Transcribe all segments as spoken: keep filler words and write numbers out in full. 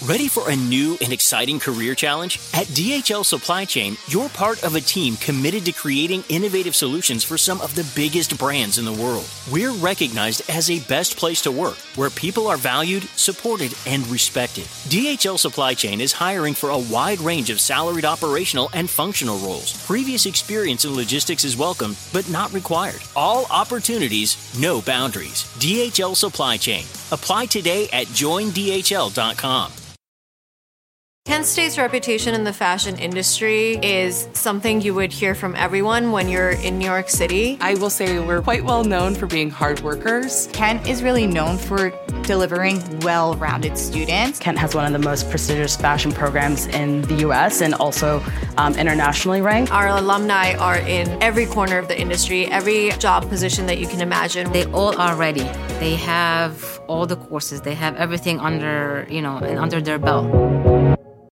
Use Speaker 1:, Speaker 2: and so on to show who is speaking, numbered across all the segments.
Speaker 1: Ready for a new and exciting career challenge? At D H L Supply Chain, you're part of a team committed to creating innovative solutions for some of the biggest brands in the world. We're recognized as a best place to work, where people are valued, supported, and respected. D H L Supply Chain is hiring for a wide range of salaried operational and functional roles. Previous experience in logistics is welcome, but not required. All opportunities, no boundaries. D H L Supply Chain. Apply today at join D H L dot com.
Speaker 2: Kent State's reputation in the fashion industry is something you would hear from everyone when you're in New York City.
Speaker 3: I will say we're quite well known for being hard workers.
Speaker 4: Kent is really known for delivering well-rounded students.
Speaker 5: Kent has one of the most prestigious fashion programs in the U S and also um, internationally ranked.
Speaker 2: Our alumni are in every corner of the industry, every job position that you can imagine.
Speaker 6: They all are ready. They have all the courses. They have everything under, you know, under their belt.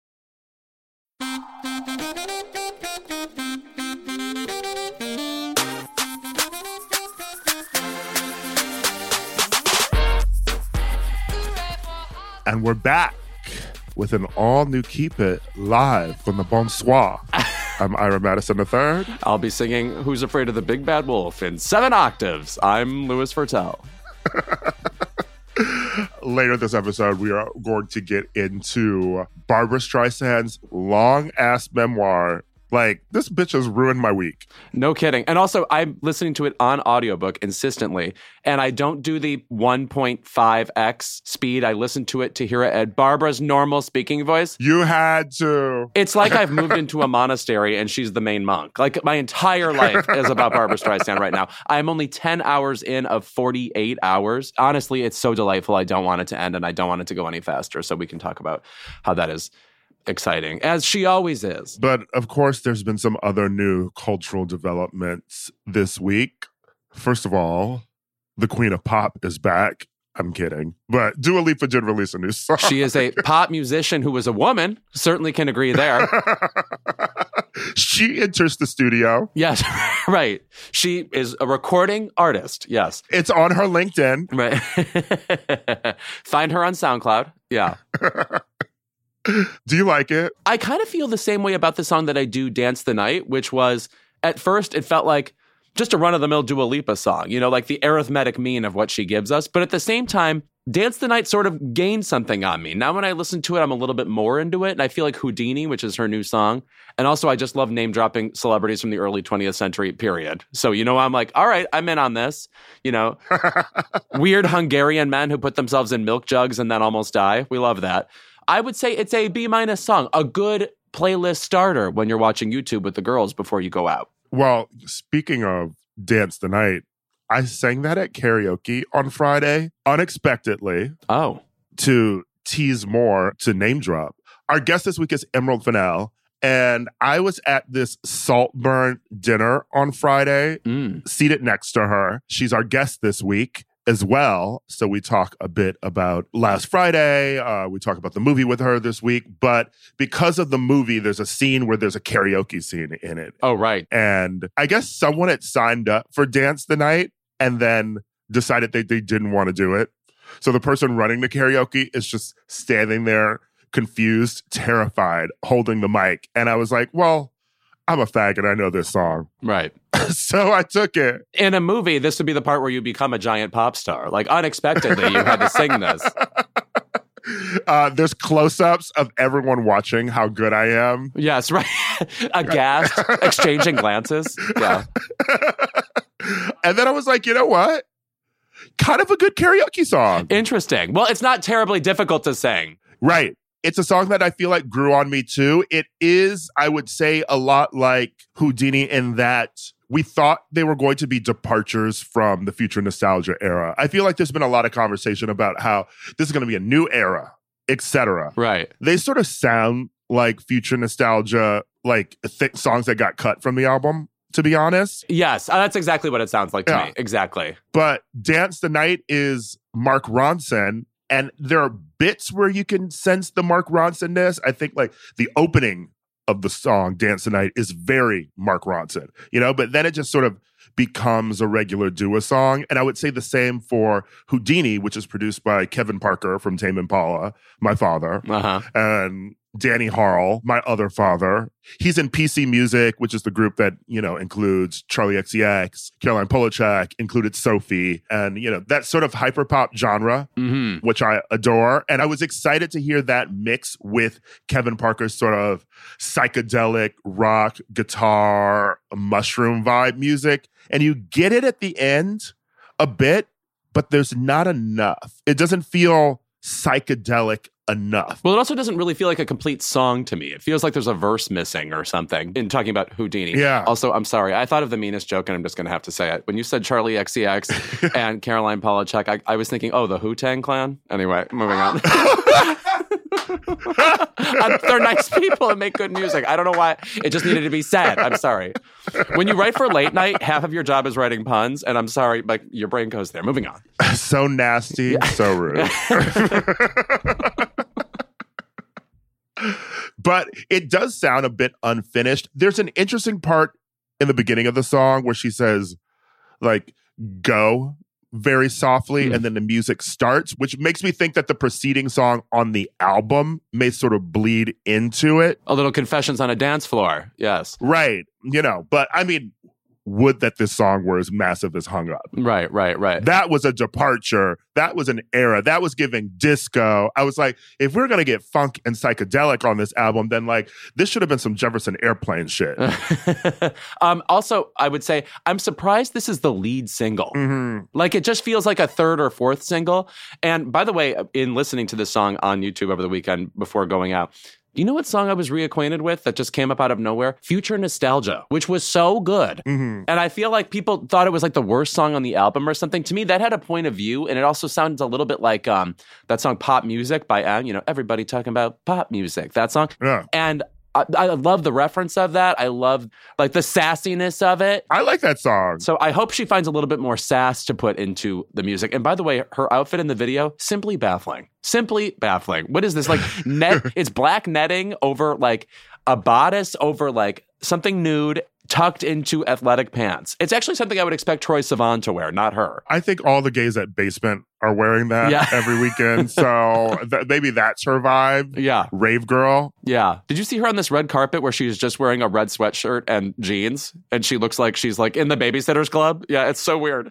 Speaker 7: And we're back with an all-new Keep It live from the Bonsoir. I'm Ira Madison the third.
Speaker 8: I'll be singing Who's Afraid of the Big Bad Wolf in seven octaves. I'm Louis Vertel.
Speaker 7: Later this episode, we are going to get into Barbra Streisand's long-ass memoir. Like, this bitch has ruined my week.
Speaker 8: No kidding. And also, I'm listening to it on audiobook insistently, and I don't do the one point five x speed. I listen to it to hear it at Barbara's normal speaking voice.
Speaker 7: You had to.
Speaker 8: It's like I've moved into a monastery and she's the main monk. Like, my entire life is about Barbra Streisand right now. I'm only ten hours in of forty-eight hours. Honestly, it's so delightful. I don't want it to end, and I don't want it to go any faster, so we can talk about how that is exciting, as she always is.
Speaker 7: But of course, there's been some other new cultural developments this week. First of all, the Queen of Pop is back. I'm kidding. But Dua Lipa did release a new song.
Speaker 8: She is a pop musician who is a woman. Certainly can agree there.
Speaker 7: She enters the studio.
Speaker 8: Yes, right. She is a recording artist. Yes.
Speaker 7: It's on her LinkedIn.
Speaker 8: Right. Find her on SoundCloud. Yeah.
Speaker 7: Do you like it?
Speaker 8: I kind of feel the same way about the song that I do Dance the Night, which was, at first, it felt like just a run-of-the-mill Dua Lipa song, you know, like the arithmetic mean of what she gives us. But at the same time, Dance the Night sort of gained something on me. Now when I listen to it, I'm a little bit more into it. And I feel like Houdini, which is her new song. And also, I just love name-dropping celebrities from the early twentieth century, period. So, you know, I'm like, all right, I'm in on this. You know, weird Hungarian men who put themselves in milk jugs and then almost die. We love that. I would say it's a B-minus song, a good playlist starter when you're watching YouTube with the girls before you go out.
Speaker 7: Well, speaking of Dance the Night, I sang that at karaoke on Friday, unexpectedly.
Speaker 8: Oh.
Speaker 7: To tease more, to name drop. Our guest this week is Emerald Fennell, and I was at this Saltburn dinner on Friday,
Speaker 8: mm.
Speaker 7: seated next to her. She's our guest this week as well. So we talk a bit about last Friday. Uh, we talk about the movie with her this week. But because of the movie, there's a scene where there's a karaoke scene in it.
Speaker 8: Oh, right.
Speaker 7: And I guess someone had signed up for Dance the Night and then decided they, they didn't want to do it. So the person running the karaoke is just standing there, confused, terrified, holding the mic. And I was like, well, I'm a faggot. I know this song.
Speaker 8: Right.
Speaker 7: So I took it.
Speaker 8: In a movie, this would be the part where you become a giant pop star. Like, unexpectedly, you had to sing this.
Speaker 7: Uh, there's close-ups of everyone watching how good I am.
Speaker 8: Yes, right. Aghast, exchanging glances. Yeah.
Speaker 7: And then I was like, you know what? Kind of a good karaoke song.
Speaker 8: Interesting. Well, it's not terribly difficult to sing.
Speaker 7: Right. It's a song that I feel like grew on me too. It is, I would say, a lot like Houdini in that we thought they were going to be departures from the future nostalgia era. I feel like there's been a lot of conversation about how this is going to be a new era, et cetera.
Speaker 8: Right.
Speaker 7: They sort of sound like future nostalgia, like th- songs that got cut from the album, to be honest.
Speaker 8: Yes, that's exactly what it sounds like to
Speaker 7: Yeah.
Speaker 8: me. Exactly.
Speaker 7: But Dance the Night is Mark Ronson. And there are bits where you can sense the Mark Ronson-ness. I think like the opening of the song Dance the Night is very Mark Ronson, you know, but then it just sort of becomes a regular Dua song. And I would say the same for Houdini, which is produced by Kevin Parker from Tame Impala, my father,
Speaker 8: Uh-huh.
Speaker 7: and Danny Harl, my other father. He's in P C Music, which is the group that, you know, includes Charlie X C X, Caroline Polachek, included Sophie, and, you know, that sort of hyperpop genre,
Speaker 8: Mm-hmm.
Speaker 7: which I adore. And I was excited to hear that mix with Kevin Parker's sort of psychedelic rock, guitar, mushroom vibe music. And you get it at the end a bit, but there's not enough. It doesn't feel psychedelic enough.
Speaker 8: Well, it also doesn't really feel like a complete song to me. It feels like there's a verse missing or something in talking about Houdini.
Speaker 7: Yeah.
Speaker 8: Also, I'm sorry. I thought of the meanest joke, and I'm just going to have to say it. When you said Charlie X C X and Caroline Polachek, I, I was thinking, oh, the Wu-Tang Clan? Anyway, moving on. Uh, they're nice people and make good music. I don't know why. It just needed to be said. I'm sorry. When you write for late night, half of your job is writing puns, and I'm sorry, but your brain goes there. Moving on.
Speaker 7: So nasty, so rude. But it does sound a bit unfinished. There's an interesting part in the beginning of the song where she says, like, go very softly,
Speaker 8: Mm.
Speaker 7: and then the music starts, which makes me think that the preceding song on the album may sort of bleed into it.
Speaker 8: A little Confessions on a Dance Floor. Yes.
Speaker 7: Right. You know, but I mean, would that this song were as massive as Hung Up.
Speaker 8: Right, right, right.
Speaker 7: That was a departure. That was an era. That was giving disco. I was like, if we're going to get funk and psychedelic on this album, then like this should have been some Jefferson Airplane shit.
Speaker 8: um, also, I would say I'm surprised this is the lead single.
Speaker 7: Mm-hmm.
Speaker 8: Like it just feels like a third or fourth single. And by the way, in listening to this song on YouTube over the weekend before going out, you know what song I was reacquainted with that just came up out of nowhere? Future Nostalgia, which was so good.
Speaker 7: Mm-hmm.
Speaker 8: And I feel like people thought it was like the worst song on the album or something. To me, that had a point of view. And it also sounds a little bit like um, that song Pop Music by, uh, you know, everybody talking about pop music, that song.
Speaker 7: Yeah.
Speaker 8: And I, I love the reference of that. I love like the sassiness of it.
Speaker 7: I like that song.
Speaker 8: So I hope she finds a little bit more sass to put into the music. And by the way, her outfit in the video, simply baffling. Simply baffling. What is this? Like net, it's black netting over like a bodice over like something nude tucked into athletic pants. It's actually something I would expect Troye Sivan to wear, not her.
Speaker 7: I think all the gays at Basement are wearing that
Speaker 8: Yeah.
Speaker 7: every weekend. So th- maybe that's her vibe.
Speaker 8: Yeah.
Speaker 7: Rave girl.
Speaker 8: Yeah. Did you see her on this red carpet where she's just wearing a red sweatshirt and jeans and she looks like she's like in the Babysitters Club? Yeah, it's so weird.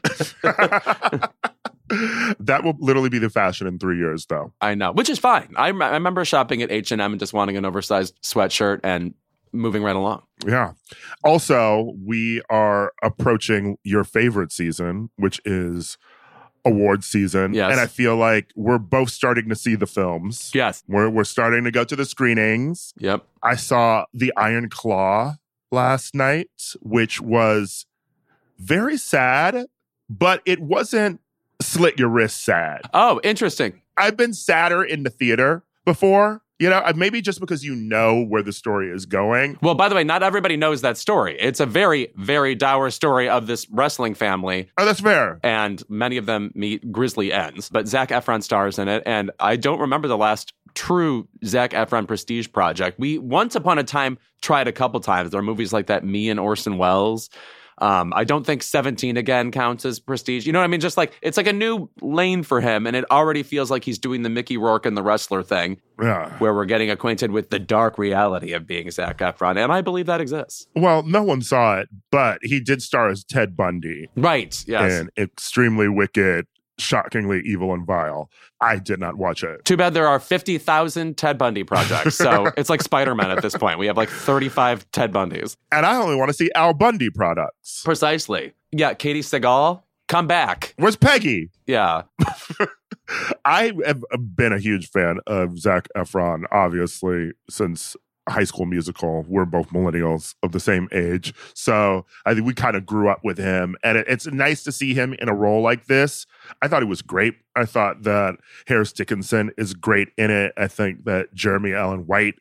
Speaker 7: That will literally be the fashion in three years, though.
Speaker 8: I know, which is fine. I, I remember shopping at H and M and just wanting an oversized sweatshirt and moving right along.
Speaker 7: Yeah. Also, we are approaching your favorite season, which is award season.
Speaker 8: Yes.
Speaker 7: And I feel like we're both starting to see the films.
Speaker 8: Yes.
Speaker 7: We're, we're starting to go to the screenings.
Speaker 8: Yep.
Speaker 7: I saw The Iron Claw last night, which was very sad, but it wasn't slit your wrist sad.
Speaker 8: Oh, interesting.
Speaker 7: I've been sadder in the theater before. You know, maybe just because you know where the story is going.
Speaker 8: Well, by the way, not everybody knows that story. It's a very, very dour story of this wrestling family.
Speaker 7: Oh, that's fair.
Speaker 8: And many of them meet grisly ends. But Zac Efron stars in it. And I don't remember the last true Zac Efron prestige project. We once upon a time tried a couple times. There are movies like that, Me and Orson Welles. Um, I don't think seventeen again counts as prestige. You know what I mean? Just like, it's like a new lane for him. And it already feels like he's doing the Mickey Rourke and the wrestler thing.
Speaker 7: Yeah.
Speaker 8: Where we're getting acquainted with the dark reality of being Zac Efron. And I believe that exists.
Speaker 7: Well, no one saw it, but he did star as Ted Bundy
Speaker 8: Right. Yes.
Speaker 7: in Extremely Wicked, Shockingly Evil and Vile. I did not watch it.
Speaker 8: Too bad there are fifty thousand Ted Bundy projects. So it's like Spider-Man at this point. We have like thirty-five Ted Bundys.
Speaker 7: And I only want to see Al Bundy products.
Speaker 8: Precisely. Yeah, Katie Seagal, come back.
Speaker 7: Where's Peggy?
Speaker 8: Yeah.
Speaker 7: I have been a huge fan of Zac Efron, obviously, since High School Musical. We're both millennials of the same age. So I think we kind of grew up with him. And it, it's nice to see him in a role like this. I thought he was great. I thought that Harris Dickinson is great in it. I think that Jeremy Allen White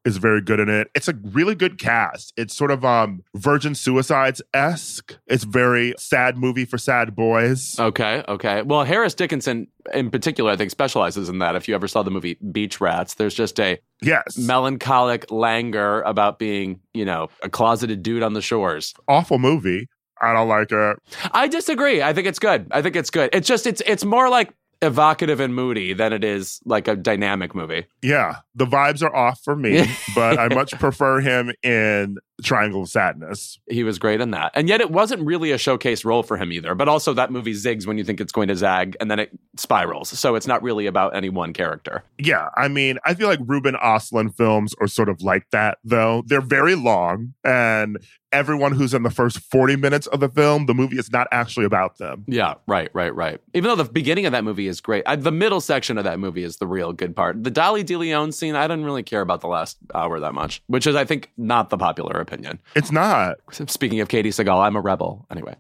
Speaker 7: is very good in it. It's a really good cast. It's sort of um Virgin Suicides-esque. It's very sad movie for sad boys.
Speaker 8: Okay, okay. Well, Harris Dickinson in particular, I think, specializes in that. If you ever saw the movie Beach Rats, there's just a
Speaker 7: yes.
Speaker 8: melancholic languor about being, you know, a closeted dude on the shores.
Speaker 7: Awful movie. I don't like it.
Speaker 8: I disagree. I think it's good. I think it's good. It's just, it's it's more like evocative and moody than it is like a dynamic movie.
Speaker 7: Yeah, the vibes are off for me, but I much prefer him in Triangle of Sadness.
Speaker 8: He was great in that. And yet it wasn't really a showcase role for him either. But also that movie zigs when you think it's going to zag and then it spirals. So it's not really about any one character.
Speaker 7: Yeah, I mean, I feel like Ruben Östlund films are sort of like that, though. They're very long, and everyone who's in the first forty minutes of the film, the movie is not actually about them.
Speaker 8: Yeah, right, right, right. Even though the beginning of that movie is great. I, the middle section of that movie is the real good part. The Dolly DeLeon scene, I didn't really care about the last hour that much, which is, I think, not the popular opinion.
Speaker 7: It's not.
Speaker 8: Speaking of Katie Sagal, I'm a rebel. Anyway.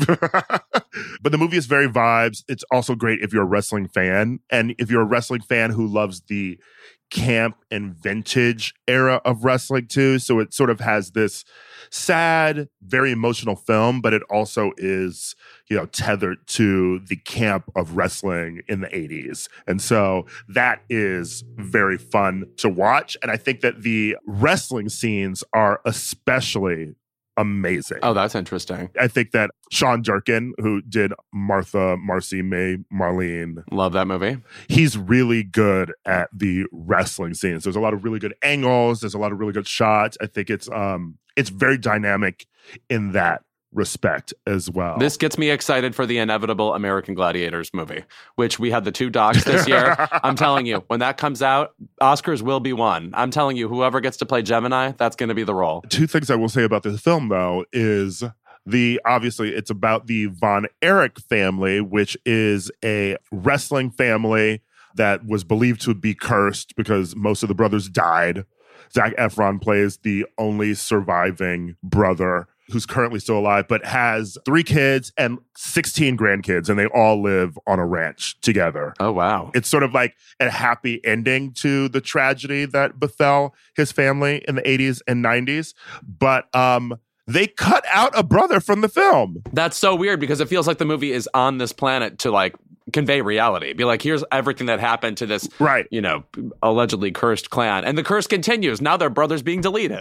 Speaker 7: But the movie is very vibes. It's also great if you're a wrestling fan. And if you're a wrestling fan who loves the camp and vintage era of wrestling too. So it sort of has this sad, very emotional film, but it also is, you know, tethered to the camp of wrestling in the eighties. And so that is very fun to watch. And I think that the wrestling scenes are especially amazing.
Speaker 8: Oh, that's interesting.
Speaker 7: I think that Sean Durkin, who did Martha, Marcy, May, Marlene.
Speaker 8: Love that movie.
Speaker 7: He's really good at the wrestling scenes. There's a lot of really good angles. There's a lot of really good shots. I think it's um it's very dynamic in that respect as well.
Speaker 8: This gets me excited for the inevitable American Gladiators movie, which we had the two docs this year. I'm telling you, when that comes out, Oscars will be won. I'm telling you, whoever gets to play Gemini, that's going to be the role.
Speaker 7: Two things I will say about this film, though, is the obviously it's about the Von Erich family, which is a wrestling family that was believed to be cursed because most of the brothers died. Zac Efron plays the only surviving brother who's currently still alive, but has three kids and sixteen grandkids, and they all live on a ranch together.
Speaker 8: Oh, wow.
Speaker 7: It's sort of like a happy ending to the tragedy that befell his family in the eighties and nineties. But um, they cut out a brother from the film.
Speaker 8: That's so weird because it feels like the movie is on this planet to like convey reality. Be like, here's everything that happened to this,
Speaker 7: right,
Speaker 8: you know, allegedly cursed clan. And the curse continues. Now their brother's being deleted.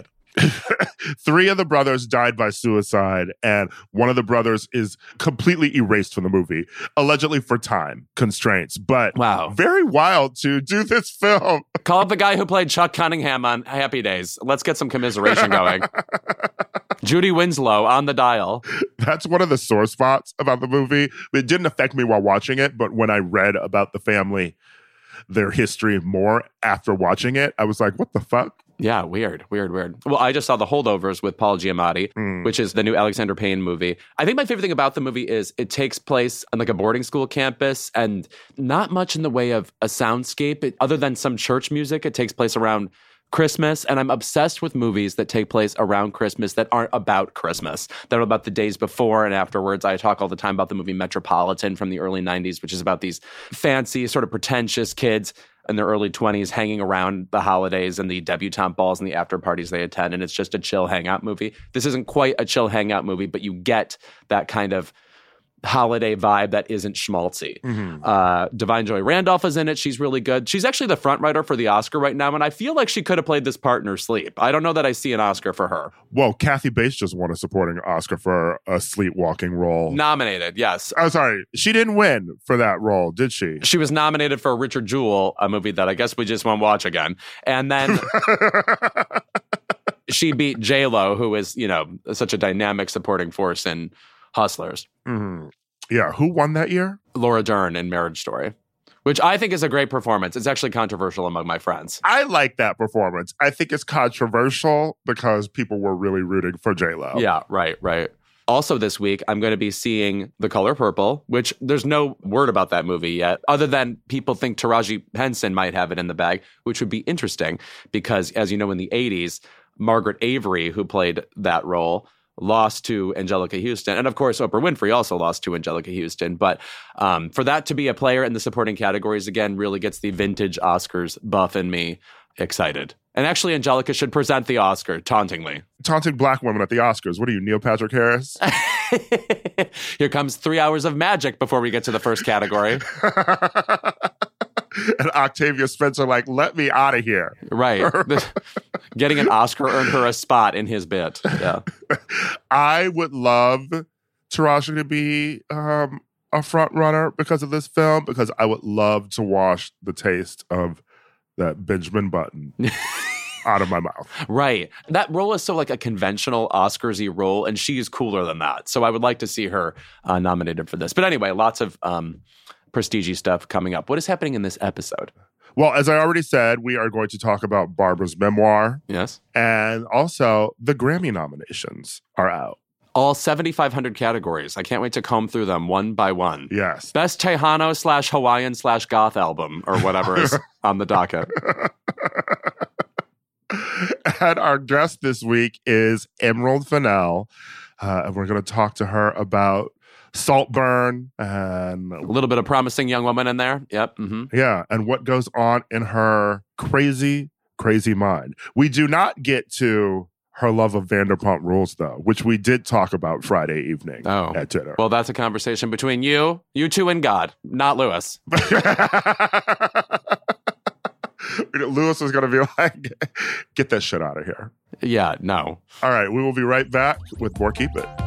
Speaker 7: Three of the brothers died by suicide, and one of the brothers is completely erased from the movie, allegedly for time constraints. But
Speaker 8: wow,
Speaker 7: very wild to do this film.
Speaker 8: Call up the guy who played Chuck Cunningham on Happy Days. Let's get some commiseration going. Judy Winslow on the dial.
Speaker 7: That's one of the sore spots about the movie. It didn't affect me while watching it, but when I read about the family, their history more after watching it, I was like, what the fuck?
Speaker 8: Yeah, weird, weird, weird. Well, I just saw The Holdovers with Paul Giamatti, mm. which is the new Alexander Payne movie. I think my favorite thing about the movie is it takes place on like a boarding school campus and not much in the way of a soundscape. It, other than some church music, it takes place around Christmas. And I'm obsessed with movies that take place around Christmas that aren't about Christmas, that are about the days before and afterwards. I talk all the time about the movie Metropolitan from the early nineties, which is about these fancy, sort of pretentious kids in their early twenties hanging around the holidays and the debutante balls and the after parties they attend. And it's just a chill hangout movie. This isn't quite a chill hangout movie, but you get that kind of holiday vibe that isn't schmaltzy. Mm-hmm. Uh, Divine Joy Randolph is in it. She's really good. She's actually the front writer for the Oscar right now, and I feel like she could have played this part in her sleep. I don't know that I see an Oscar for her.
Speaker 7: Well, Kathy Bates just won a supporting Oscar for a sleepwalking role.
Speaker 8: Nominated, yes.
Speaker 7: Oh, sorry. She didn't win for that role, did she?
Speaker 8: She was nominated for Richard Jewell, a movie that I guess we just won't watch again. And then she beat J-Lo, who is, you know, such a dynamic supporting force in Hustlers.
Speaker 7: Mm-hmm. Yeah, who won that year?
Speaker 8: Laura Dern in Marriage Story, which I think is a great performance. It's actually controversial among my friends.
Speaker 7: I like that performance. I think it's controversial because people were really rooting for J-Lo.
Speaker 8: Yeah, right, right. Also this week, I'm going to be seeing The Color Purple, which there's no word about that movie yet, other than people think Taraji Henson might have it in the bag, which would be interesting because, as you know, in the eighties, Margaret Avery, who played that role, lost to Angelica Houston. And of course, Oprah Winfrey also lost to Angelica Houston. But um, for that to be a player in the supporting categories, again, really gets the vintage Oscars buff in me excited. And actually, Angelica should present the Oscar tauntingly.
Speaker 7: Taunting black women at the Oscars. What are you, Neil Patrick Harris?
Speaker 8: Here comes three hours of magic before we get to the first category.
Speaker 7: And Octavia Spencer like, let me out of here.
Speaker 8: Right. Getting an Oscar earned her a spot in his bit. Yeah.
Speaker 7: I would love Taraji to be um, a front runner because of this film, because I would love to wash the taste of that Benjamin Button out of my mouth.
Speaker 8: Right. That role is so like a conventional Oscars-y role, and she's cooler than that. So I would like to see her uh, nominated for this. But anyway, lots of um, prestige stuff coming up. What is happening in this episode?
Speaker 7: Well, as I already said, we are going to talk about Barbara's memoir.
Speaker 8: Yes.
Speaker 7: And also, the Grammy nominations are out.
Speaker 8: All seventy-five hundred categories. I can't wait to comb through them one by one.
Speaker 7: Yes.
Speaker 8: Best Tejano slash Hawaiian slash goth album or whatever is on the docket.
Speaker 7: And our guest this week is Emerald Fennell. Uh, and we're going to talk to her about Saltburn and
Speaker 8: A little bit of Promising Young Woman in there. Yep. Mm-hmm.
Speaker 7: yeah, and what goes on in her crazy, crazy mind. We do not get to her love of Vanderpump Rules, though, which we did talk about Friday evening
Speaker 8: Oh.
Speaker 7: at dinner.
Speaker 8: Well, that's a conversation between you, you two, and God, not Lewis.
Speaker 7: Lewis is going to be like, get that shit out of here.
Speaker 8: Yeah, no.
Speaker 7: All right, we will be right back with more Keep It.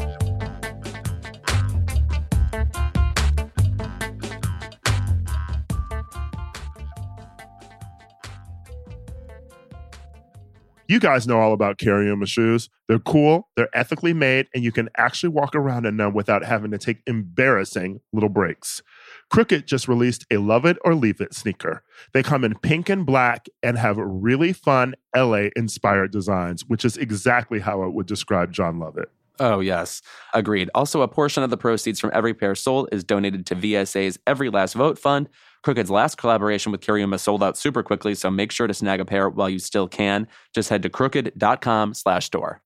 Speaker 7: You guys know all about Carryoma shoes. They're cool, they're ethically made, and you can actually walk around in them without having to take embarrassing little breaks. Crooked just released a Love It or Leave It sneaker. They come in pink and black and have really fun L A-inspired designs, which is exactly how I would describe John Lovett.
Speaker 8: Oh, yes. Agreed. Also, a portion of the proceeds from every pair sold is donated to V S A's Every Last Vote Fund. Crooked's last collaboration with Carryoma sold out super quickly, so make sure to snag a pair while you still can. Just head to crooked.com slash store.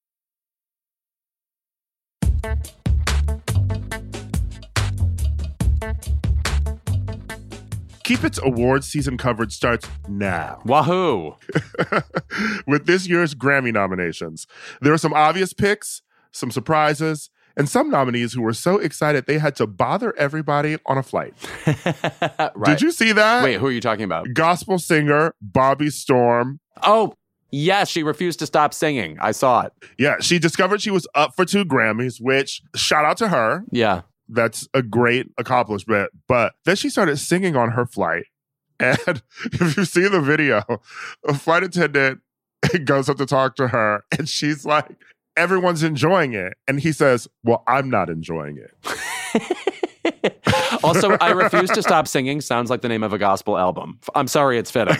Speaker 7: Keep It's award season coverage starts now.
Speaker 8: Wahoo!
Speaker 7: With this year's Grammy nominations. There are some obvious picks, some surprises, and some nominees who were so excited they had to bother everybody on a flight.
Speaker 8: Right.
Speaker 7: Did you see that?
Speaker 8: Wait, who are you talking about?
Speaker 7: Gospel singer Bobby Storm.
Speaker 8: Oh, yes, she refused to stop singing. I saw it.
Speaker 7: Yeah, she discovered she was up for two Grammys, which shout out to her.
Speaker 8: Yeah.
Speaker 7: That's a great accomplishment. But then she started singing on her flight. And if you see the video, a flight attendant goes up to talk to her, and she's like, everyone's enjoying it. And he says, well, I'm not enjoying it.
Speaker 8: Also, I Refuse to Stop Singing sounds like the name of a gospel album. I'm sorry, it's fitting.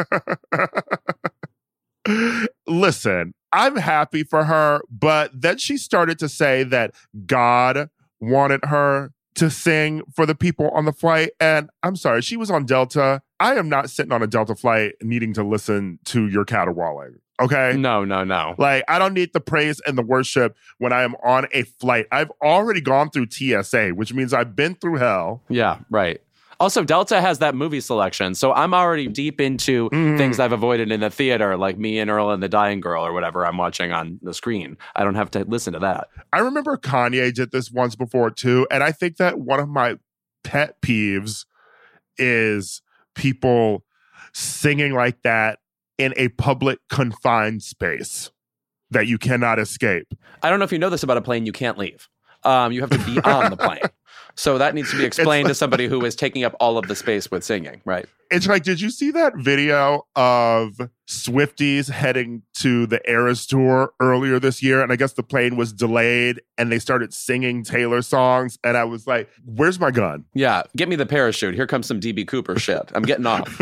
Speaker 7: Listen, I'm happy for her, but then she started to say that God wanted her to sing for the people on the flight. And I'm sorry, she was on Delta. I am not sitting on a Delta flight needing to listen to your caterwauling. Okay?
Speaker 8: No, no, no.
Speaker 7: Like, I don't need the praise and the worship when I am on a flight. I've already gone through T S A, which means I've been through hell.
Speaker 8: Yeah, right. Also, Delta has that movie selection, so I'm already deep into mm. things I've avoided in the theater, like Me and Earl and the Dying Girl or whatever I'm watching on the screen. I don't have to listen to that.
Speaker 7: I remember Kanye did this once before, too, and I think that one of my pet peeves is people singing like that in a public confined space that you cannot escape.
Speaker 8: I don't know if you know this about a plane, you can't leave. Um, you have to be on the plane. So that needs to be explained like, to somebody who is taking up all of the space with singing, right?
Speaker 7: It's like, did you see that video of Swifties heading to the Eras Tour earlier this year? And I guess the plane was delayed and they started singing Taylor songs. And I was like, where's my gun?
Speaker 8: Yeah, get me the parachute. Here comes some D B Cooper shit. I'm getting off.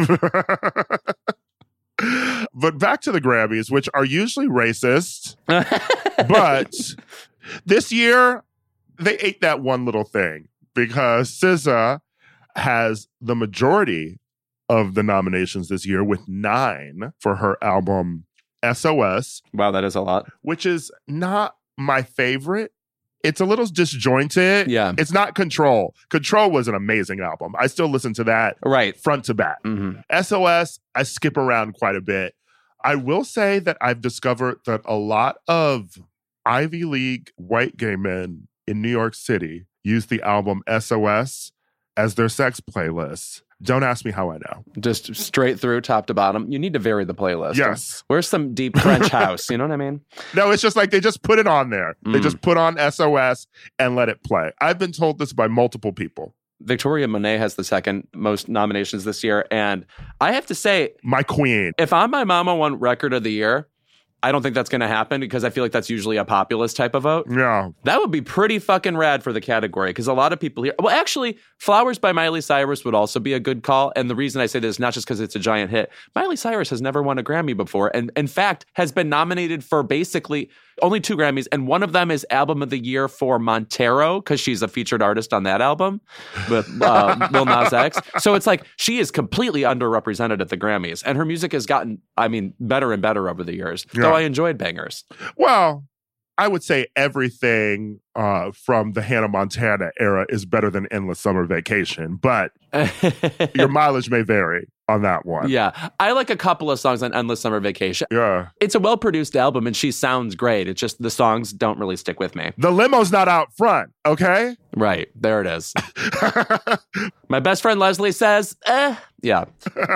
Speaker 7: But back to the Grammys, which are usually racist. But this year, they ate that one little thing. Because S Z A has the majority of the nominations this year with nine for her album S O S.
Speaker 8: Wow, that is a lot.
Speaker 7: Which is not my favorite. It's a little disjointed.
Speaker 8: Yeah.
Speaker 7: It's not Control. Control was an amazing album. I still listen to that
Speaker 8: right.
Speaker 7: front to back.
Speaker 8: Mm-hmm.
Speaker 7: S O S, I skip around quite a bit. I will say that I've discovered that a lot of Ivy League white gay men in New York City use the album S O S as their sex playlist. Don't ask me how I know.
Speaker 8: Just straight through, top to bottom. You need to vary the playlist.
Speaker 7: Yes.
Speaker 8: Where's some deep French house? You know what I mean?
Speaker 7: No, it's just like they just put it on there.
Speaker 8: Mm.
Speaker 7: They just put on S O S and let it play. I've been told this by multiple people.
Speaker 8: Victoria Monet has the second most nominations this year. And I have to say,
Speaker 7: my queen.
Speaker 8: If I'm My Mama won Record of the Year, I don't think that's going to happen because I feel like that's usually a populist type of vote.
Speaker 7: Yeah.
Speaker 8: That would be pretty fucking rad for the category because a lot of people here... Well, actually, Flowers by Miley Cyrus would also be a good call. And the reason I say this is not just because it's a giant hit. Miley Cyrus has never won a Grammy before and, in fact, has been nominated for basically only two Grammys. And one of them is Album of the Year for Montero because she's a featured artist on that album with uh, Lil Nas X. So it's like she is completely underrepresented at the Grammys. And her music has gotten, I mean, better and better over the years.
Speaker 7: Yeah.
Speaker 8: Though I enjoyed bangers.
Speaker 7: Well, I would say everything uh, from the Hannah Montana era is better than Endless Summer Vacation, but your mileage may vary on that one.
Speaker 8: Yeah. I like a couple of songs on Endless Summer Vacation.
Speaker 7: Yeah.
Speaker 8: It's a well-produced album and she sounds great. It's just the songs don't really stick with me.
Speaker 7: The limo's not out front, okay?
Speaker 8: Right. There it is. My best friend Leslie says, eh, yeah.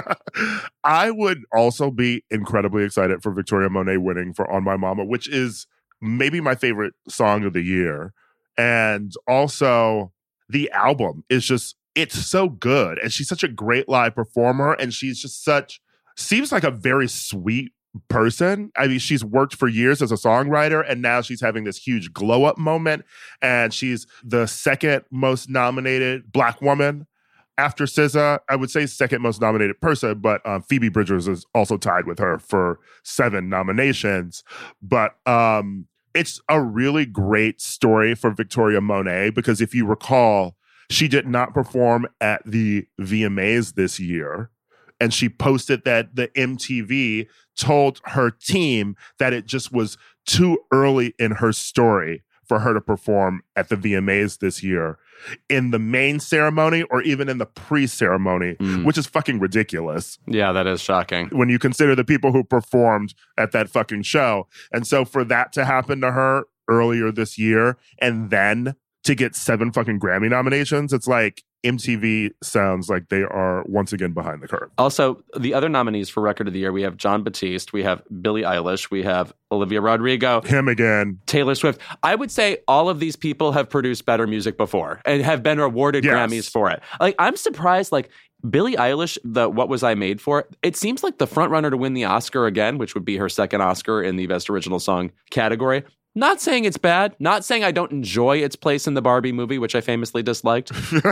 Speaker 7: I would also be incredibly excited for Victoria Monet winning for On My Mama, which is maybe my favorite song of the year. And also, the album is just, it's so good. And she's such a great live performer. And she's just such, seems like a very sweet person. I mean, she's worked for years as a songwriter, and now she's having this huge glow up moment. And she's the second most nominated Black woman after S Z A. I would say second most nominated person, but um, Phoebe Bridgers is also tied with her for seven nominations. But um, it's a really great story for Victoria Monet because if you recall, she did not perform at the V M As this year. And she posted that the M T V told her team that it just was too early in her story for her to perform at the V M As this year in the main ceremony or even in the pre-ceremony, mm. which is fucking ridiculous.
Speaker 8: Yeah, that is shocking.
Speaker 7: When you consider the people who performed at that fucking show. And so for that to happen to her earlier this year and then to get seven fucking Grammy nominations, it's like M T V sounds like they are once again behind the curve.
Speaker 8: Also, the other nominees for Record of the Year, we have Jon Batiste, we have Billie Eilish, we have Olivia Rodrigo.
Speaker 7: Him again.
Speaker 8: Taylor Swift. I would say all of these people have produced better music before and have been awarded
Speaker 7: yes.
Speaker 8: Grammys for it. Like, I'm surprised, like, Billie Eilish, the What Was I Made For? It seems like the frontrunner to win the Oscar again, which would be her second Oscar in the Best Original Song category. Not saying it's bad. Not saying I don't enjoy its place in the Barbie movie, which I famously disliked.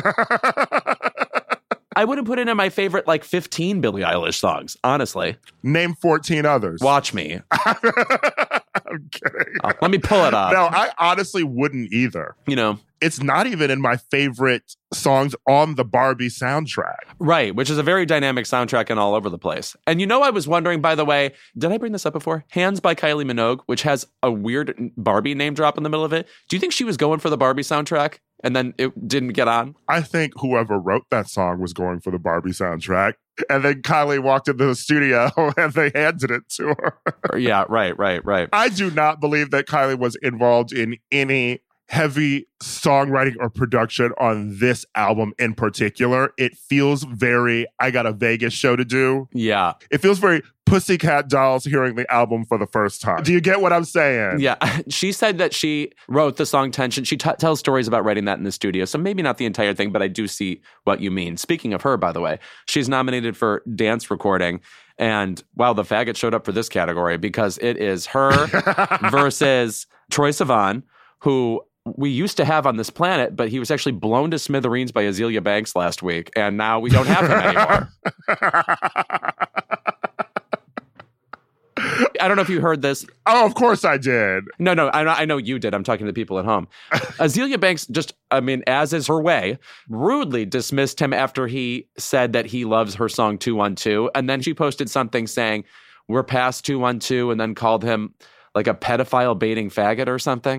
Speaker 8: I wouldn't put it in my favorite, like, fifteen Billie Eilish songs, honestly.
Speaker 7: Name fourteen others.
Speaker 8: Watch me.
Speaker 7: I'm kidding.
Speaker 8: Oh, let me pull it up.
Speaker 7: No, I honestly wouldn't either.
Speaker 8: You know.
Speaker 7: It's not even in my favorite songs on the Barbie soundtrack.
Speaker 8: Right, which is a very dynamic soundtrack and all over the place. And you know, I was wondering, by the way, did I bring this up before? Hands by Kylie Minogue, which has a weird Barbie name drop in the middle of it. Do you think she was going for the Barbie soundtrack and then it didn't get on?
Speaker 7: I think whoever wrote that song was going for the Barbie soundtrack. And then Kylie walked into the studio and they handed it to her.
Speaker 8: Yeah, right, right, right.
Speaker 7: I do not believe that Kylie was involved in any heavy songwriting or production on this album in particular. It feels very, I got a Vegas show to do.
Speaker 8: Yeah.
Speaker 7: It feels very Pussycat Dolls hearing the album for the first time. Do you get what I'm saying?
Speaker 8: Yeah. She said that she wrote the song Tension. She t- tells stories about writing that in the studio. So maybe not the entire thing, but I do see what you mean. Speaking of her, by the way, she's nominated for dance recording. And wow, the faggot showed up for this category because it is her versus Troye Sivan, who we used to have on this planet, but he was actually blown to smithereens by Azealia Banks last week, and now we don't have him anymore. I don't know if you heard this.
Speaker 7: Oh, of course I did.
Speaker 8: No, no, I know, I know you did. I'm talking to the people at home. Azealia Banks just, I mean, as is her way, rudely dismissed him after he said that he loves her song two one two, and then she posted something saying, we're past two one two, and then called him like a pedophile baiting faggot or something.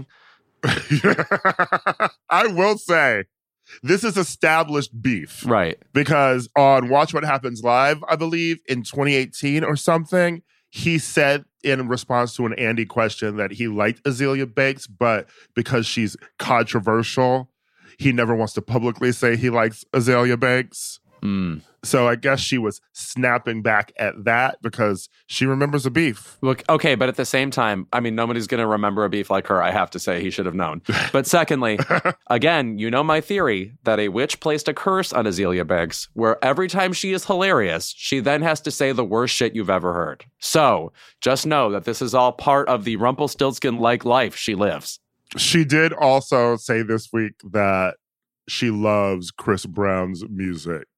Speaker 7: I will say, this is established beef.
Speaker 8: Right.
Speaker 7: Because on Watch What Happens Live, I believe, in twenty eighteen or something, he said in response to an Andy question that he liked Azealia Banks, but because she's controversial, he never wants to publicly say he likes Azealia Banks.
Speaker 8: Mm.
Speaker 7: So I guess she was snapping back at that because she remembers a beef.
Speaker 8: Look, okay, but at the same time, I mean, nobody's going to remember a beef like her. I have to say he should have known. But secondly, again, you know my theory that a witch placed a curse on Azealia Banks where every time she is hilarious, she then has to say the worst shit you've ever heard. So just know that this is all part of the Rumpelstiltskin-like life she lives.
Speaker 7: She did also say this week that she loves Chris Brown's music,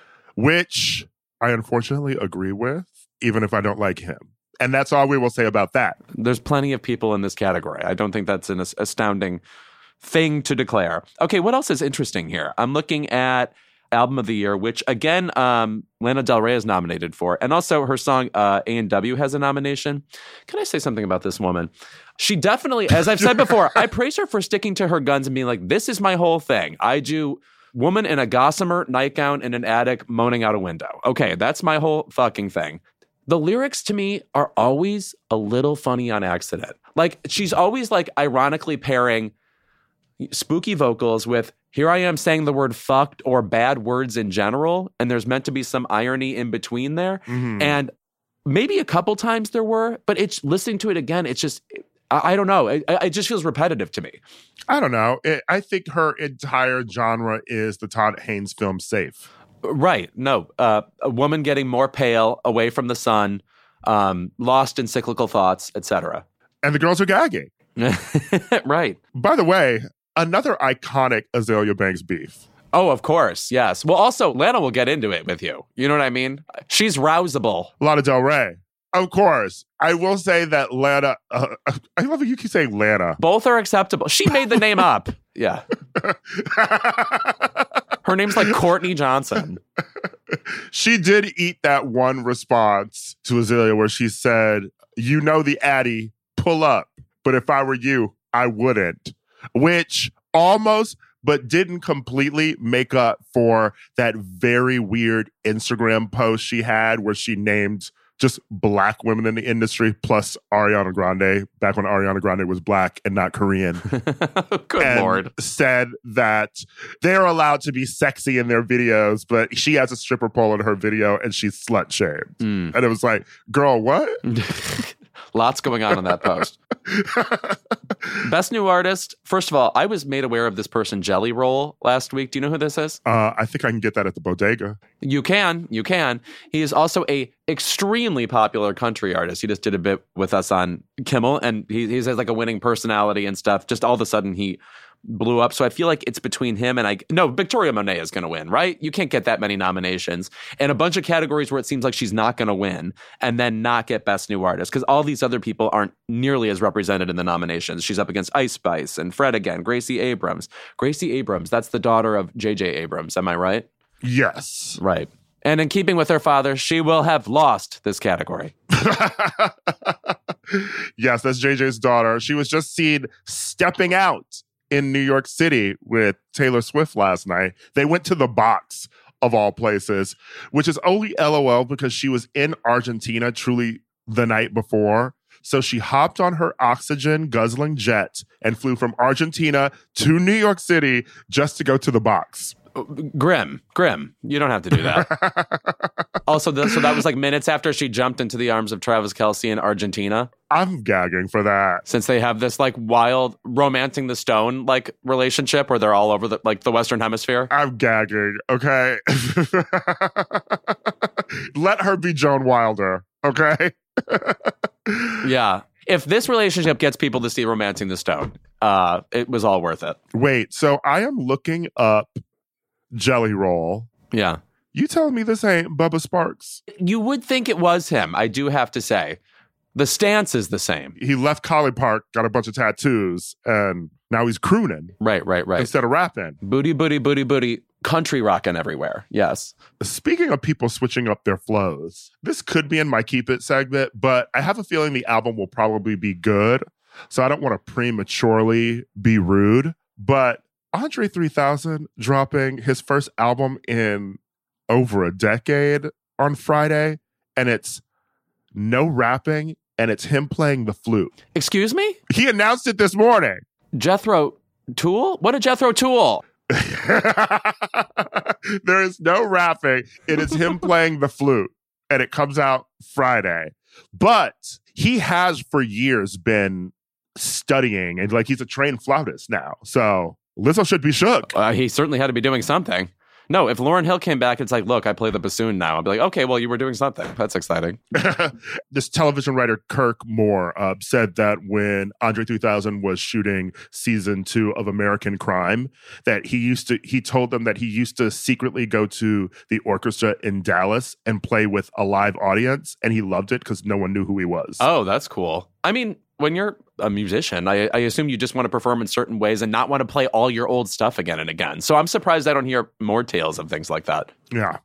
Speaker 7: which I unfortunately agree with, even if I don't like him. And that's all we will say about that.
Speaker 8: There's plenty of people in this category. I don't think that's an astounding thing to declare. Okay, what else is interesting here? I'm looking at Album of the Year, which again, um, Lana Del Rey is nominated for. And also her song uh, A and W has a nomination. Can I say something about this woman? She definitely, as I've said before, I praise her for sticking to her guns and being like, this is my whole thing. I do woman in a gossamer nightgown in an attic moaning out a window. Okay, that's my whole fucking thing. The lyrics to me are always a little funny on accident. Like, she's always like ironically pairing spooky vocals with here I am saying the word fucked or bad words in general, and there's meant to be some irony in between there.
Speaker 7: Mm-hmm.
Speaker 8: And maybe a couple times there were, but it's listening to it again, it's just, I, I don't know. It, it just feels repetitive to me.
Speaker 7: I don't know. It, I think her entire genre is the Todd Haynes film Safe.
Speaker 8: Right. No. Uh, a woman getting more pale, away from the sun, um, lost in cyclical thoughts, et cetera.
Speaker 7: And the girls are gagging.
Speaker 8: Right.
Speaker 7: By the way, another iconic Azealia Banks beef.
Speaker 8: Oh, of course. Yes. Well, also, Lana will get into it with you. You know what I mean? She's rousable.
Speaker 7: Lana Del Rey. Of course. I will say that Lana, uh, I love it you keep saying Lana.
Speaker 8: Both are acceptable. She made the name up. Yeah. Her name's like Courtney Johnson.
Speaker 7: She did eat that one response to Azealia where she said, you know the Addy, pull up. But if I were you, I wouldn't. Which almost, but didn't completely make up for that very weird Instagram post she had where she named just black women in the industry plus Ariana Grande, back when Ariana Grande was black and not Korean.
Speaker 8: Good
Speaker 7: and
Speaker 8: Lord.
Speaker 7: Said that they're allowed to be sexy in their videos, but she has a stripper pole in her video and she's slut shamed.
Speaker 8: Mm.
Speaker 7: And it was like, girl, what?
Speaker 8: Lots going on in that post. Best New Artist. First of all, I was made aware of this person, Jelly Roll, last week. Do you know who this is?
Speaker 7: Uh, I think I can get that at the bodega.
Speaker 8: You can. You can. He is also a extremely popular country artist. He just did a bit with us on Kimmel, and he, he has like a winning personality and stuff. Just all of a sudden, he blew up. So I feel like it's between him and I. No, Victoria Monet is going to win, right? You can't get that many nominations. And a bunch of categories where it seems like she's not going to win and then not get Best New Artist because all these other people aren't nearly as represented in the nominations. She's up against Ice Spice and Fred again, Gracie Abrams. Gracie Abrams, that's the daughter of J J Abrams. Am I right?
Speaker 7: Yes.
Speaker 8: Right. And in keeping with her father, she will have lost this category.
Speaker 7: Yes, that's J J's daughter. She was just seen stepping out in New York City with Taylor Swift last night. They went to the Box, of all places, which is only LOL because she was in Argentina truly the night before. So she hopped on her oxygen guzzling jet and flew from Argentina to New York City just to go to the Box.
Speaker 8: Grim, grim. You don't have to do that. Also, th- so that was like minutes after she jumped into the arms of Travis Kelce in Argentina.
Speaker 7: I'm gagging for that.
Speaker 8: Since they have this like wild romancing the stone like relationship where they're all over the like the Western Hemisphere.
Speaker 7: I'm gagging, okay? Let her be Joan Wilder, okay?
Speaker 8: Yeah. If this relationship gets people to see Romancing the Stone, uh, it was all worth it.
Speaker 7: Wait, so I am looking up Jelly Roll.
Speaker 8: Yeah.
Speaker 7: You telling me this ain't Bubba Sparks?
Speaker 8: You would think it was him, I do have to say. The stance is the same.
Speaker 7: He left College Park, got a bunch of tattoos, and now he's crooning.
Speaker 8: Right, right, right.
Speaker 7: Instead of rapping.
Speaker 8: Booty, booty, booty, booty. Country rocking everywhere. Yes.
Speaker 7: Speaking of people switching up their flows, this could be in my Keep It segment, but I have a feeling the album will probably be good. So I don't want to prematurely be rude. But Andre three thousand dropping his first album in over a decade on Friday, and it's no rapping, and it's him playing the flute.
Speaker 8: Excuse me?
Speaker 7: He announced it this morning.
Speaker 8: Jethro Tull? What a Jethro Tull?
Speaker 7: There is no rapping. It is him playing the flute, and it comes out Friday. But he has for years been studying, and like he's a trained flautist now. So Lizzo should be shook.
Speaker 8: Uh, he certainly had to be doing something. No, if Lauryn Hill came back, it's like, look, I play the bassoon now. I'd be like, okay, well, you were doing something. That's exciting.
Speaker 7: This television writer, Kirk Moore, uh, said that when Andre three thousand was shooting season two of American Crime, that he used to, he told them that he used to secretly go to the orchestra in Dallas and play with a live audience. And he loved it because no one knew who he was.
Speaker 8: Oh, that's cool. I mean, when you're a musician, I, I assume you just want to perform in certain ways and not want to play all your old stuff again and again. So I'm surprised I don't hear more tales of things like that.
Speaker 7: Yeah.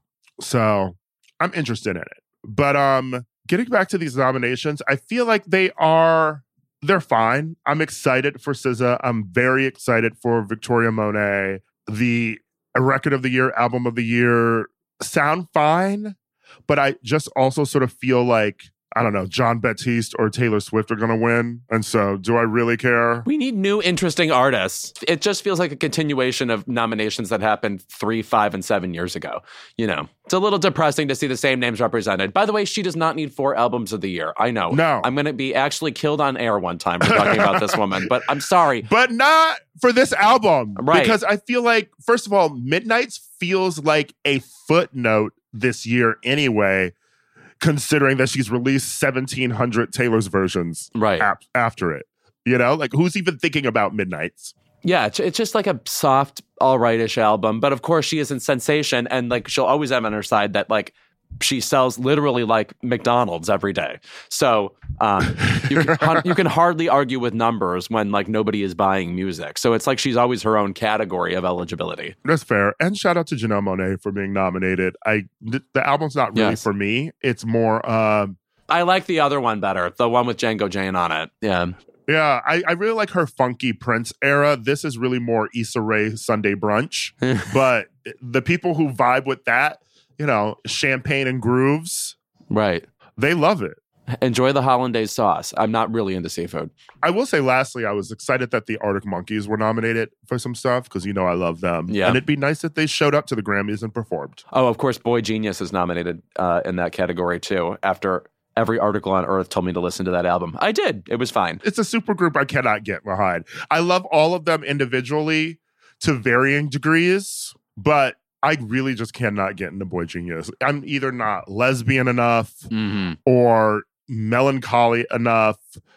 Speaker 7: So I'm interested in it. But um, getting back to these nominations, I feel like they are, they're fine. I'm excited for S Z A. I'm very excited for Victoria Monet. The Record of the Year, Album of the Year sound fine. But I just also sort of feel like, I don't know, John Baptiste or Taylor Swift are going to win. And so do I really care?
Speaker 8: We need new, interesting artists. It just feels like a continuation of nominations that happened three, five, and seven years ago. You know, it's a little depressing to see the same names represented. By the way, she does not need four albums of the year. I know.
Speaker 7: No.
Speaker 8: I'm going to be actually killed on air one time for talking about this woman, but I'm sorry.
Speaker 7: But not for this album.
Speaker 8: Right.
Speaker 7: Because I feel like, first of all, Midnight's feels like a footnote this year anyway, considering that she's released seventeen hundred Taylor's versions
Speaker 8: right.
Speaker 7: ap- after it. You know, like who's even thinking about Midnights?
Speaker 8: Yeah, it's, it's just like a soft, all right-ish album. But of course, she is in sensation, and like she'll always have on her side that like she sells literally like McDonald's every day. So um, you can you can hardly argue with numbers when like nobody is buying music. So it's like she's always her own category of eligibility.
Speaker 7: That's fair. And shout out to Janelle Monáe for being nominated. I th- the album's not really
Speaker 8: Yes.
Speaker 7: for me. It's more. Um,
Speaker 8: I like the other one better, the one with Django Jane on it. Yeah.
Speaker 7: Yeah, I, I really like her funky Prince era. This is really more Issa Rae Sunday Brunch. But the people who vibe with that, you know, champagne and grooves,
Speaker 8: Right.
Speaker 7: they love it.
Speaker 8: Enjoy the hollandaise sauce. I'm not really into seafood.
Speaker 7: I will say, lastly, I was excited that the Arctic Monkeys were nominated for some stuff because, you know, I love them.
Speaker 8: Yeah.
Speaker 7: And it'd be nice if they showed up to the Grammys and performed.
Speaker 8: Oh, of course, Boy Genius is nominated uh, in that category, too, after every article on Earth told me to listen to that album. I did. It was fine.
Speaker 7: It's a supergroup I cannot get behind. I love all of them individually to varying degrees, but I really just cannot get into Boy Genius. I'm either not lesbian enough
Speaker 8: Mm-hmm.
Speaker 7: or melancholy enough,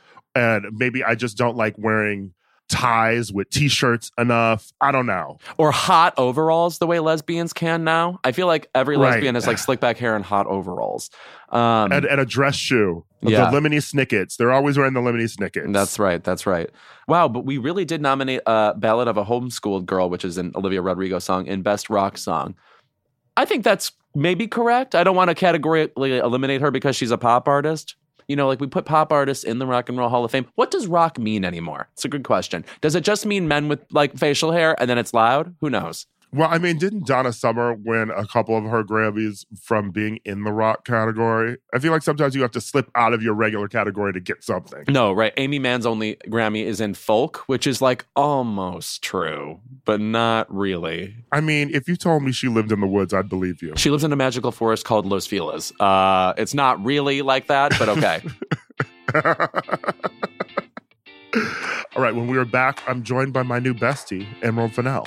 Speaker 7: and maybe I just don't like wearing ties with t-shirts enough. I don't know.
Speaker 8: Or hot overalls the way lesbians can now. I feel like every
Speaker 7: Right.
Speaker 8: lesbian has like slick back hair and hot overalls. Um,
Speaker 7: And, and a dress shoe.
Speaker 8: Yeah.
Speaker 7: The Lemony Snickets. They're always wearing the Lemony Snickets.
Speaker 8: That's right. That's right. Wow. But we really did nominate uh, Ballad of a Homeschooled Girl, which is an Olivia Rodrigo song, in Best Rock Song. I think that's maybe correct. I don't want to categorically eliminate her because she's a pop artist. You know, like we put pop artists in the Rock and Roll Hall of Fame. What does rock mean anymore? It's a good question. Does it just mean men with like facial hair and then it's loud? Who knows?
Speaker 7: Well, I mean, didn't Donna Summer win a couple of her Grammys from being in the rock category? I feel like sometimes you have to slip out of your regular category to get something.
Speaker 8: No, right. Amy Mann's only Grammy is in folk, which is like almost true, but not really.
Speaker 7: I mean, if you told me she lived in the woods, I'd believe you.
Speaker 8: She lives in a magical forest called Los Feliz. Uh, it's not really like that, but okay.
Speaker 7: All right, when we are back, I'm joined by my new bestie, Emerald Fennell.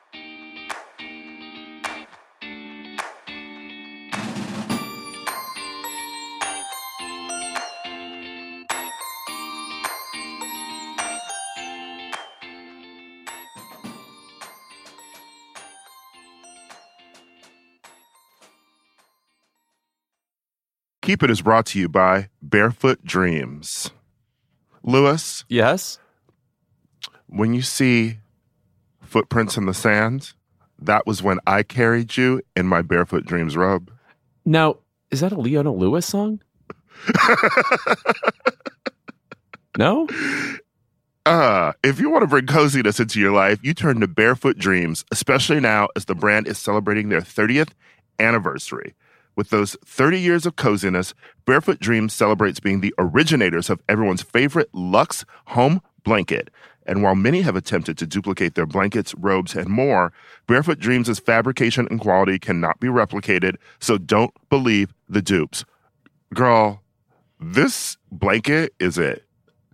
Speaker 7: Keep It is brought to you by Barefoot Dreams. Lewis,
Speaker 8: Yes?
Speaker 7: when you see footprints in the sand, that was when I carried you in my Barefoot Dreams robe.
Speaker 8: Now, is that a Leona Lewis song? No?
Speaker 7: Uh, if you want to bring coziness into your life, you turn to Barefoot Dreams, especially now as the brand is celebrating their thirtieth anniversary. With those thirty years of coziness, Barefoot Dreams celebrates being the originators of everyone's favorite luxe home blanket. And while many have attempted to duplicate their blankets, robes, and more, Barefoot Dreams' fabrication and quality cannot be replicated, so don't believe the dupes. Girl, this blanket is it.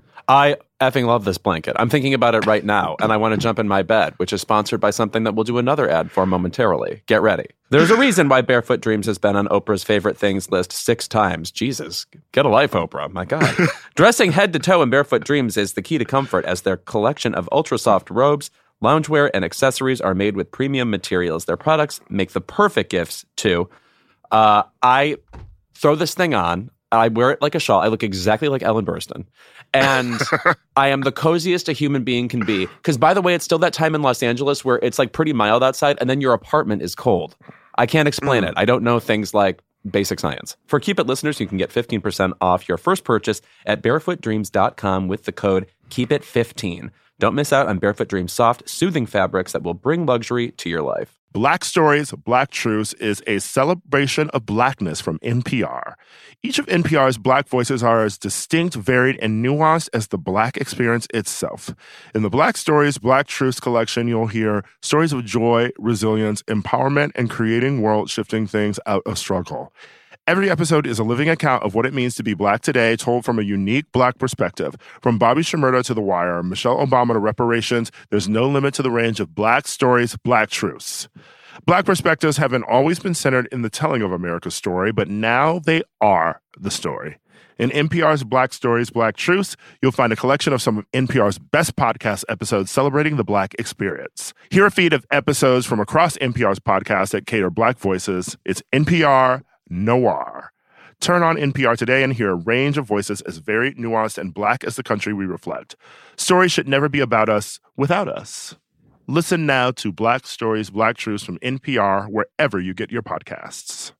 Speaker 8: I effing love this blanket. I'm thinking about it right now, and I want to jump in my bed, which is sponsored by something that we'll do another ad for momentarily. Get ready. There's a reason why Barefoot Dreams has been on Oprah's favorite things list six times. Jesus, get a life, Oprah. My God. Dressing head to toe in Barefoot Dreams is the key to comfort, as their collection of ultra-soft robes, loungewear, and accessories are made with premium materials. Their products make the perfect gifts, too. Uh, I throw this thing on. I wear it like a shawl. I look exactly like Ellen Burstyn. And I am the coziest a human being can be. Because, by the way, it's still that time in Los Angeles where it's like pretty mild outside and then your apartment is cold. I can't explain mm. it. I don't know things like basic science. For Keep It listeners, you can get fifteen percent off your first purchase at barefoot dreams dot com with the code keep it fifteen. Don't miss out on Barefoot Dreams soft, soothing fabrics that will bring luxury to your life.
Speaker 7: Black Stories, Black Truths is a celebration of Blackness from N P R. Each of N P R's Black voices are as distinct, varied, and nuanced as the Black experience itself. In the Black Stories, Black Truths collection, you'll hear stories of joy, resilience, empowerment, and creating world-shifting things out of struggle. Every episode is a living account of what it means to be Black today, told from a unique Black perspective. From Bobby Shmurda to The Wire, Michelle Obama to reparations, there's no limit to the range of Black Stories, Black Truths. Black perspectives haven't always been centered in the telling of America's story, but now they are the story. In N P R's Black Stories, Black Truths, you'll find a collection of some of N P R's best podcast episodes celebrating the Black experience. Hear a feed of episodes from across N P R's podcasts that cater Black voices. It's N P R Noir. Turn on N P R today and hear a range of voices as varied, nuanced, and Black as the country we reflect. Stories should never be about us without us. Listen now to Black Stories, Black Truths from N P R wherever you get your podcasts.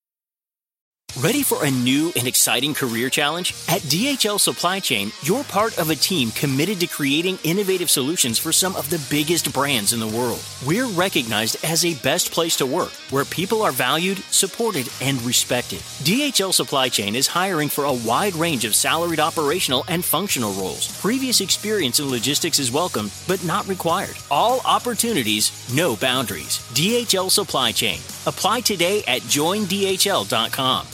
Speaker 1: Ready for a new and exciting career challenge? At D H L Supply Chain, you're part of a team committed to creating innovative solutions for some of the biggest brands in the world. We're recognized as a best place to work, where people are valued, supported, and respected. D H L Supply Chain is hiring for a wide range of salaried operational and functional roles. Previous experience in logistics is welcome, but not required. All opportunities, no boundaries. D H L Supply Chain. Apply today at join D H L dot com.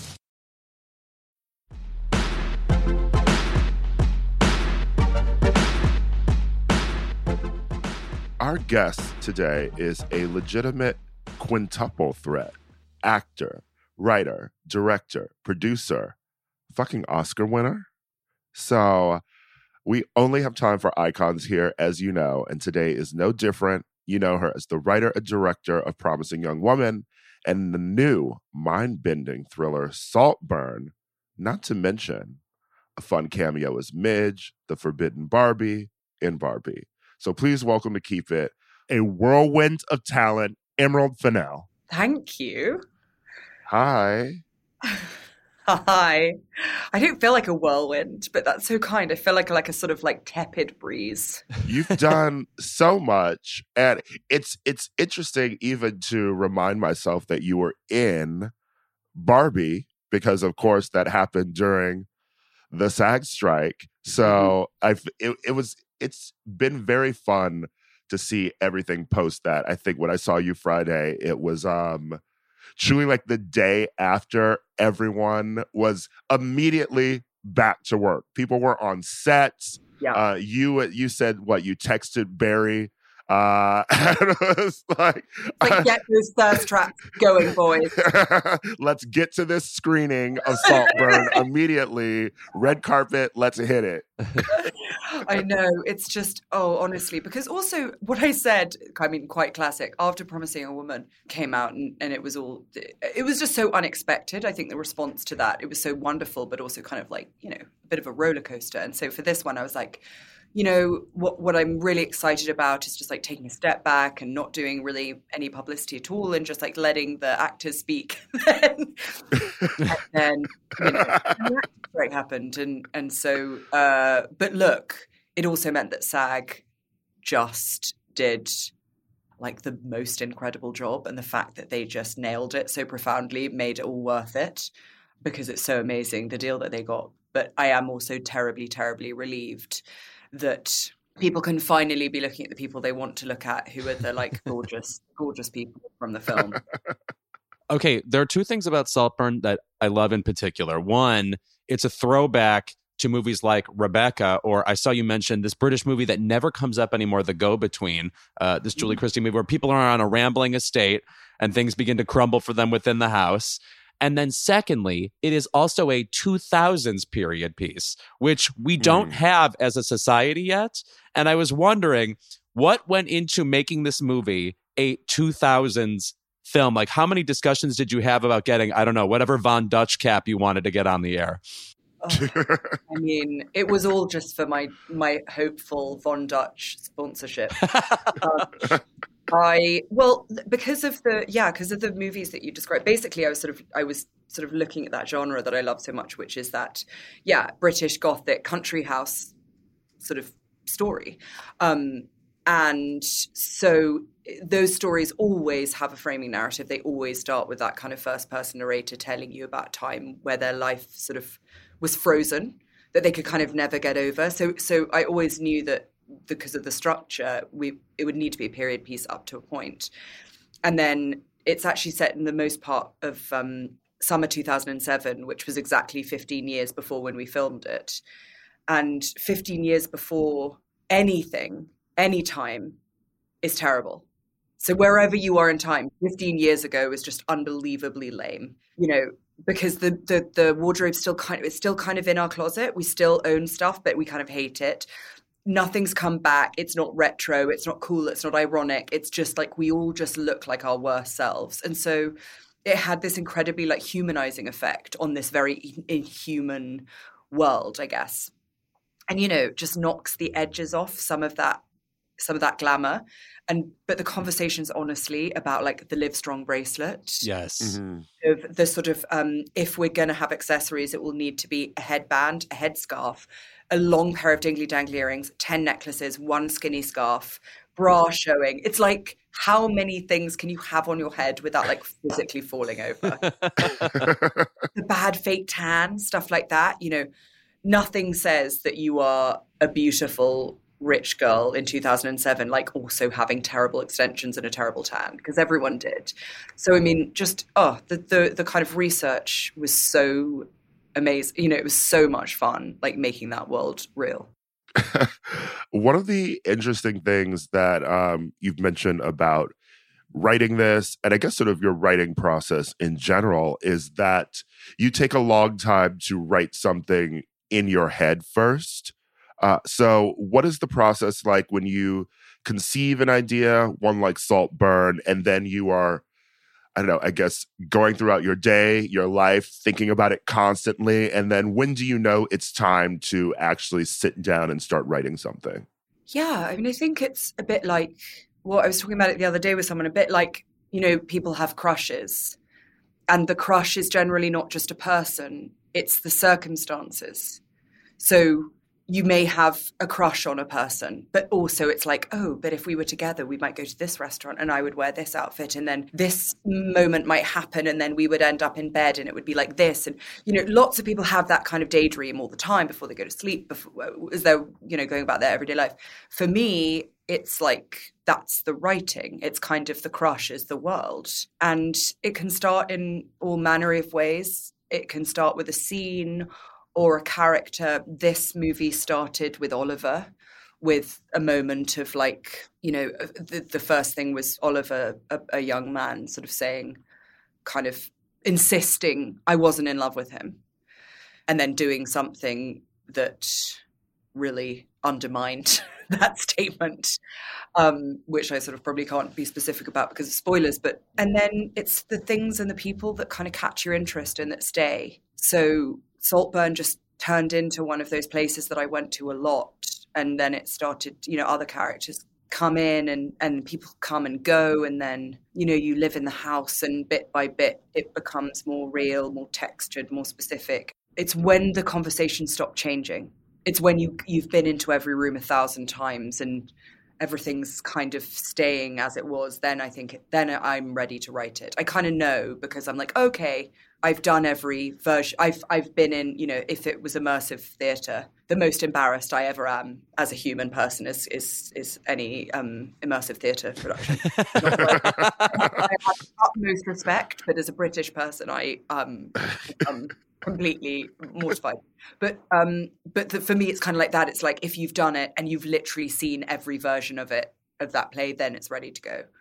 Speaker 7: Our guest today is a legitimate quintuple threat. Actor, writer, director, producer, fucking Oscar winner. So we only have time for icons here, as you know, and today is no different. You know her as the writer and director of Promising Young Woman and the new mind-bending thriller Saltburn, not to mention a fun cameo as Midge, the forbidden Barbie, in Barbie. So please welcome to Keep It, a whirlwind of talent, Emerald Fennell.
Speaker 9: Thank you.
Speaker 7: Hi.
Speaker 9: Hi. I don't feel like a whirlwind, but that's so kind. I feel like like a sort of like tepid breeze.
Speaker 7: You've done so much, and it's it's interesting even to remind myself that you were in Barbie, because of course that happened during the SAG strike. So I it, it was. It's been very fun to see everything post that. I think when I saw you Friday, it was um, truly like the day after everyone was immediately back to work. People were on sets.
Speaker 9: Yeah.
Speaker 7: Uh, you you said what? You texted Barry. Uh, and it was like,
Speaker 9: like uh, get those thirst traps going, boys.
Speaker 7: Let's get to this screening of Saltburn immediately. Red carpet, let's hit it.
Speaker 9: I know. It's just, oh, honestly, because also what I said, I mean, quite classic, after Promising a Woman came out and, and it was all, it was just so unexpected. I think the response to that, it was so wonderful, but also kind of like, you know, a bit of a roller coaster. And so for this one, I was like, you know, what what I'm really excited about is just like taking a step back and not doing really any publicity at all and just like letting the actors speak. and then, you know, the strike happened. And, and so, uh, but look, it also meant that SAG just did like the most incredible job. And the fact that they just nailed it so profoundly made it all worth it, because it's so amazing, the deal that they got. But I am also terribly, terribly relieved that people can finally be looking at the people they want to look at, who are the like gorgeous, gorgeous people from the film.
Speaker 8: Okay, there are two things about Saltburn that I love in particular. One, it's a throwback to movies like Rebecca, or I saw you mention this British movie that never comes up anymore, The Go-Between, uh, this Julie Christie movie where people are on a rambling estate and things begin to crumble for them within the house. And then secondly, it is also a two thousands period piece, which we don't mm. have as a society yet. And I was wondering, what went into making this movie a two thousands film? Like, how many discussions did you have about getting, I don't know, whatever Von Dutch cap you wanted to get on the air?
Speaker 9: Oh, I mean, it was all just for my my hopeful Von Dutch sponsorship. um, I well because of the yeah because of the movies that you described. Basically, I was sort of I was sort of looking at that genre that I love so much, which is that yeah British Gothic country house sort of story, um, and so those stories always have a framing narrative. They always start with that kind of first person narrator telling you about a time where their life sort of was frozen, that they could kind of never get over. So so I always knew that because of the structure, we it would need to be a period piece up to a point. And then it's actually set in the most part of um, summer two thousand seven, which was exactly fifteen years before when we filmed it. And fifteen years before anything, any time, is terrible. So wherever you are in time, fifteen years ago is just unbelievably lame, you know, because the, the, the wardrobe still kind of, it's still kind of in our closet. We still own stuff, but we kind of hate it. Nothing's come back. It's not retro. It's not cool. It's not ironic. It's just like, we all just look like our worst selves. And so it had this incredibly like humanizing effect on this very inhuman world, I guess. And, you know, just knocks the edges off some of that, some of that glamour. And but the conversations, honestly, about like the Live Strong bracelet.
Speaker 8: Yes.
Speaker 9: Mm-hmm. Of the sort of, um, if we're going to have accessories, it will need to be a headband, a headscarf, a long pair of dingly dangly earrings, ten necklaces, one skinny scarf, bra showing. It's like, how many things can you have on your head without like physically falling over? The bad fake tan, stuff like that. You know, nothing says that you are a beautiful rich girl in two thousand seven, like also having terrible extensions and a terrible tan, because everyone did. So, I mean, just, oh, the, the, the kind of research was so amazing. You know, it was so much fun, like making that world real.
Speaker 7: One of the interesting things that um, you've mentioned about writing this, and I guess sort of your writing process in general, is that you take a long time to write something in your head first. Uh, so what is the process like when you conceive an idea, one like Saltburn, and then you are, I don't know, I guess going throughout your day, your life, thinking about it constantly, and then when do you know it's time to actually sit down and start writing something?
Speaker 9: Yeah, I mean, I think it's a bit like what I was talking about it the other day with someone, a bit like, you know, people have crushes, and the crush is generally not just a person, it's the circumstances. So you may have a crush on a person, but also it's like, oh, but if we were together, we might go to this restaurant and I would wear this outfit, and then this moment might happen, and then we would end up in bed and it would be like this. And, you know, lots of people have that kind of daydream all the time before they go to sleep, before, as they're, you know, going about their everyday life. For me, it's like, that's the writing. It's kind of the crush is the world. And it can start in all manner of ways. It can start with a scene or a character. This movie started with Oliver, with a moment of like, you know, the, the first thing was Oliver, a, a young man, sort of saying, kind of insisting I wasn't in love with him, and then doing something that really undermined that statement, um, which I sort of probably can't be specific about because of spoilers. But and then it's the things and the people that kind of catch your interest and that stay. So Saltburn just turned into one of those places that I went to a lot. And then it started, you know, other characters come in and, and people come and go. And then, you know, you live in the house and bit by bit, it becomes more real, more textured, more specific. It's when the conversations stop changing. It's when you, you've been into every room a thousand times and everything's kind of staying as it was, then I think, then I'm ready to write it. I kind of know because I'm like, okay, I've done every version. I've I've been in, you know, if it was immersive theatre, the most embarrassed I ever am as a human person is is is any um, immersive theatre production. I have utmost respect, but as a British person, I um am completely mortified. But um, but the, for me, it's kind of like that. It's like if you've done it and you've literally seen every version of it of that play, then it's ready to go.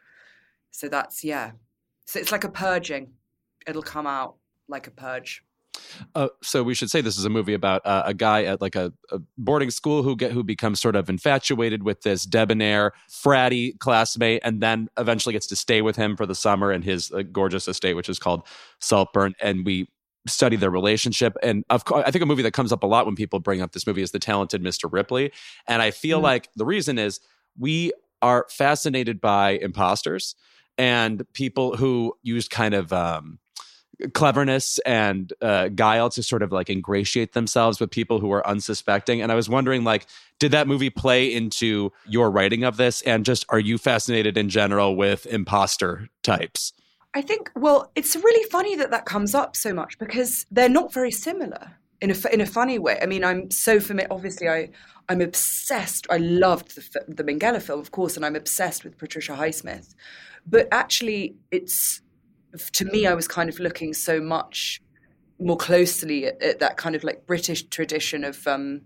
Speaker 9: So that's yeah. So it's like a purging. It'll come out like a purge.
Speaker 8: Uh, so we should say this is a movie about uh, a guy at like a, a boarding school who get who becomes sort of infatuated with this debonair, fratty classmate, and then eventually gets to stay with him for the summer in his uh, gorgeous estate, which is called Saltburn. And we study their relationship. And of course, I think a movie that comes up a lot when people bring up this movie is The Talented Mister Ripley. And I feel mm. like the reason is we are fascinated by imposters and people who use kind of um, cleverness and uh, guile to sort of like ingratiate themselves with people who are unsuspecting. And I was wondering, like, did that movie play into your writing of this? And just, are you fascinated in general with imposter types?
Speaker 9: I think, well, it's really funny that that comes up so much because they're not very similar in a, in a funny way. I mean, I'm so familiar, obviously I, I'm obsessed. I loved the, the Minghella film, of course, and I'm obsessed with Patricia Highsmith. But actually, it's, to me, I was kind of looking so much more closely at, at that kind of like British tradition of um,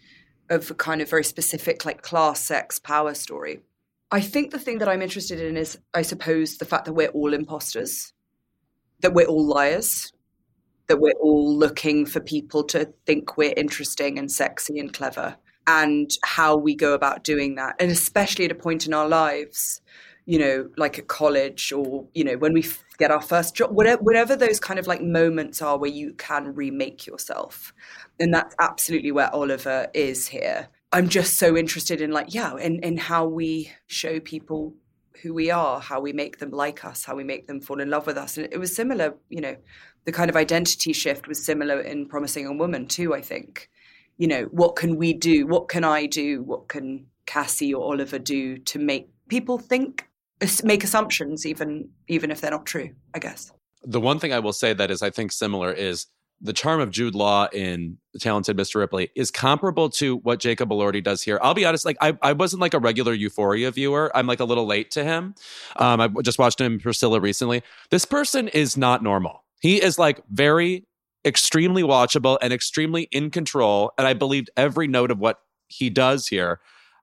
Speaker 9: of a kind of very specific like class, sex, power story. I think the thing that I'm interested in is, I suppose, the fact that we're all imposters, that we're all liars, that we're all looking for people to think we're interesting and sexy and clever, and how we go about doing that. And especially at a point in our lives, you know, like at college or, you know, when we get our first job, whatever, whatever those kind of like moments are where you can remake yourself. And that's absolutely where Oliver is here. I'm just so interested in like, yeah, in, in how we show people who we are, how we make them like us, how we make them fall in love with us. And it was similar, you know, the kind of identity shift was similar in Promising Young Woman too, I think. You know, what can we do? What can I do? What can Cassie or Oliver do to make people think, make assumptions, even even if they're not true, I guess.
Speaker 8: The one thing I will say that is, I think, similar is the charm of Jude Law in The Talented Mister Ripley is comparable to what Jacob Elordi does here. I'll be honest, like I, I wasn't like a regular Euphoria viewer. I'm like a little late to him. Um, I just watched him in Priscilla recently. This person is not normal. He is like very extremely watchable and extremely in control. And I believed every note of what he does here.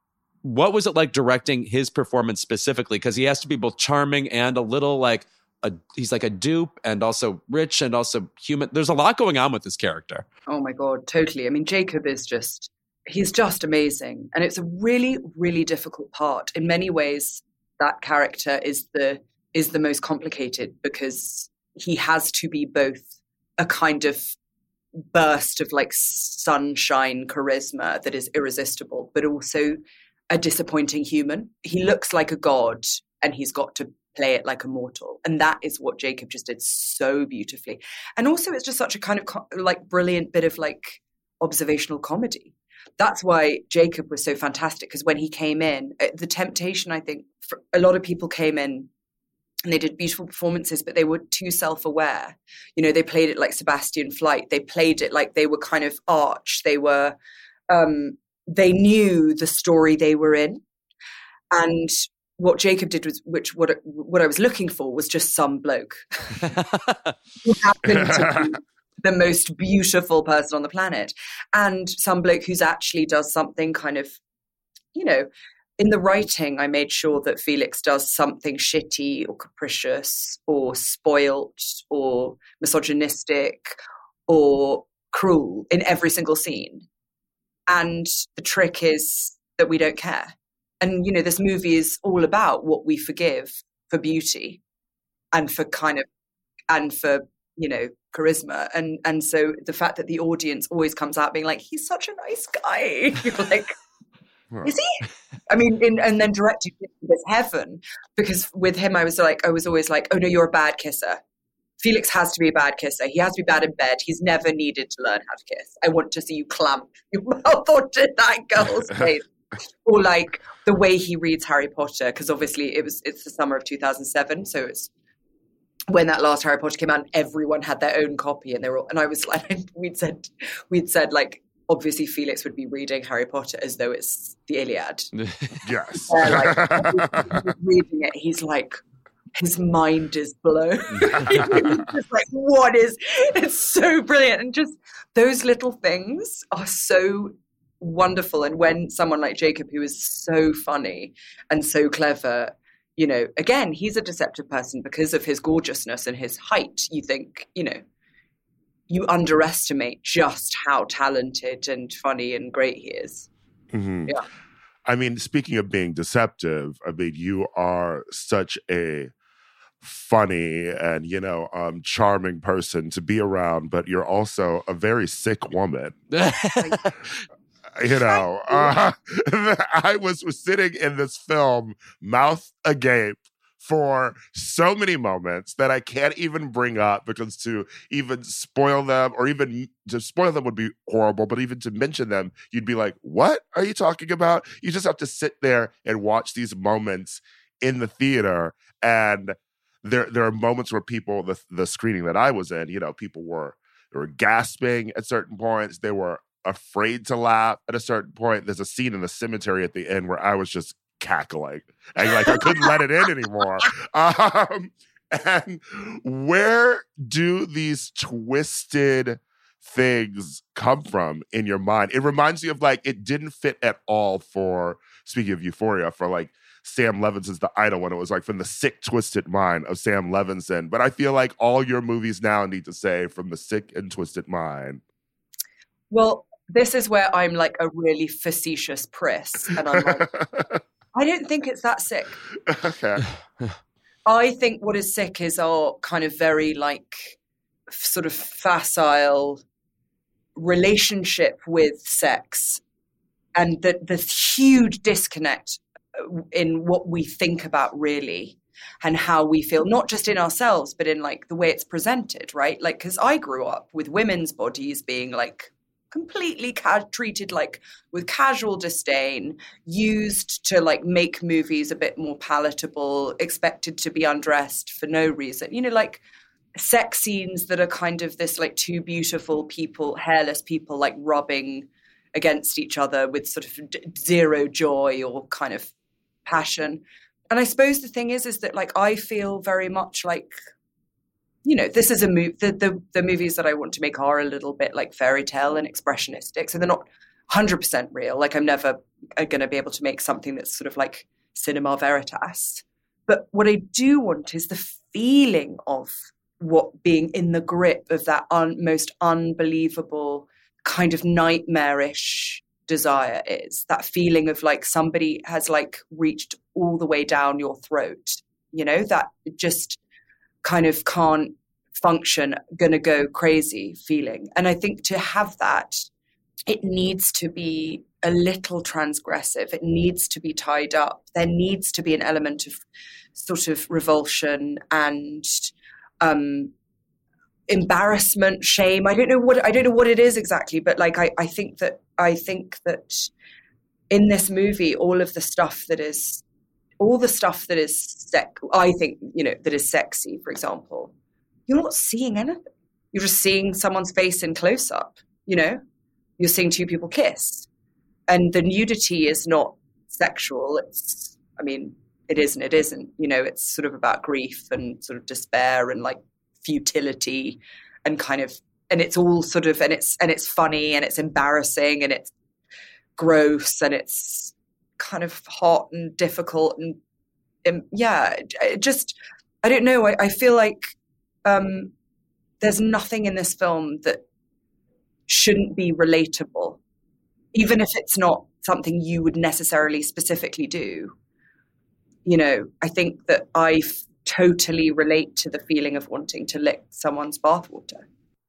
Speaker 8: What was it like directing his performance specifically? Because he has to be both charming and a little like, a, he's like a dupe and also rich and also human. There's a lot going on with this character.
Speaker 9: Oh my God, totally. I mean, Jacob is just, he's just amazing. And it's a really, really difficult part. In many ways, that character is the is the most complicated because he has to be both a kind of burst of like sunshine charisma that is irresistible, but also a disappointing human. He looks like a god and he's got to play it like a mortal. And that is what Jacob just did so beautifully. And also it's just such a kind of co- like brilliant bit of like observational comedy. That's why Jacob was so fantastic, because when he came in, The Temptation, I think for a lot of people came in and they did beautiful performances, but they were too self-aware. You know, they played it like Sebastian Flight. They played it like they were kind of arch. They were, um, they knew the story they were in. And what Jacob did was, which what what I was looking for was just some bloke who happened to be the most beautiful person on the planet, and some bloke who's actually does something kind of, you know, in the writing, I made sure that Felix does something shitty or capricious or spoilt or misogynistic or cruel in every single scene. And the trick is that we don't care. And, you know, this movie is all about what we forgive for beauty and for kind of, and for, you know, charisma. And and so the fact that the audience always comes out being like, he's such a nice guy. You're like, is he? I mean, in, and then directing this heaven, because with him, I was like, I was always like, oh no, you're a bad kisser. Felix has to be a bad kisser. He has to be bad in bed. He's never needed to learn how to kiss. I want to see you clamp your mouth onto that girl's face. or like the way he reads Harry Potter, because obviously it was it's the summer of two thousand seven, so it's when that last Harry Potter came out, and everyone had their own copy, and they were all, and I was like, we'd said we'd said like obviously Felix would be reading Harry Potter as though it's the Iliad.
Speaker 7: Yes,
Speaker 9: uh, like he's reading it, he's like. His mind is blown. It's just like, what is, it's so brilliant. And just those little things are so wonderful. And when someone like Jacob, who is so funny and so clever, you know, again, he's a deceptive person because of his gorgeousness and his height. You think, you know, you underestimate just how talented and funny and great he is.
Speaker 7: Mm-hmm.
Speaker 9: Yeah.
Speaker 7: I mean, speaking of being deceptive, I mean, you are such a funny and, you know, um, charming person to be around, but you're also a very sick woman. You know, uh, I was, was sitting in this film, mouth agape, for so many moments that I can't even bring up, because to even spoil them, or even to spoil them would be horrible, but even to mention them, you'd be like, what are you talking about? You just have to sit there and watch these moments in the theater. And there there are moments where people, the, the screening that I was in, you know, people were, they were gasping at certain points. They were afraid to laugh at a certain point. There's a scene in the cemetery at the end where I was just cackling and like I couldn't let it in anymore. Um, and where do these twisted things come from in your mind? It reminds me of like, it didn't fit at all for, speaking of Euphoria, for like Sam Levinson's The Idol, when it was like from the sick, twisted mind of Sam Levinson. But I feel like all your movies now need to say from the sick and twisted mind.
Speaker 9: Well, this is where I'm like a really facetious priss. And I'm like, I don't think it's that sick.
Speaker 7: Okay.
Speaker 9: I think what is sick is our kind of very like f- sort of facile relationship with sex, and the, the huge disconnect in what we think about really, and how we feel, not just in ourselves, but in like the way it's presented, right? Like, because I grew up with women's bodies being like completely ca- treated like with casual disdain, used to like make movies a bit more palatable, expected to be undressed for no reason, you know, like sex scenes that are kind of this like two beautiful people, hairless people, like rubbing against each other with sort of d- zero joy or kind of passion. And I suppose the thing is, is that like, I feel very much like, you know, this is a movie, the, the, the movies that I want to make are a little bit like fairy tale and expressionistic. So they're not one hundred percent real. Like I'm never going to be able to make something that's sort of like cinema veritas. But what I do want is the feeling of what being in the grip of that un, most unbelievable kind of nightmarish desire is. That feeling of like somebody has like reached all the way down your throat, you know, that just kind of can't function, gonna go crazy feeling. And I think to have that, it needs to be a little transgressive. It needs to be tied up. There needs to be an element of sort of revulsion and um, embarrassment, shame. I don't know what I don't know what it is exactly, but like I, I think that I think that in this movie, all of the stuff that is all the stuff that is sex, I think, you know, that is sexy, for example, you're not seeing anything. You're just seeing someone's face in close up, you know, you're seeing two people kiss, and the nudity is not sexual. It's, I mean, it isn't, it isn't, you know, it's sort of about grief and sort of despair and like futility and kind of, and it's all sort of, and it's, and it's funny and it's embarrassing and it's gross and it's kind of hot and difficult and, and yeah, it just, I don't know. I, I feel like um, there's nothing in this film that shouldn't be relatable, even if it's not something you would necessarily specifically do. You know, I think that I f- totally relate to the feeling of wanting to lick someone's bathwater.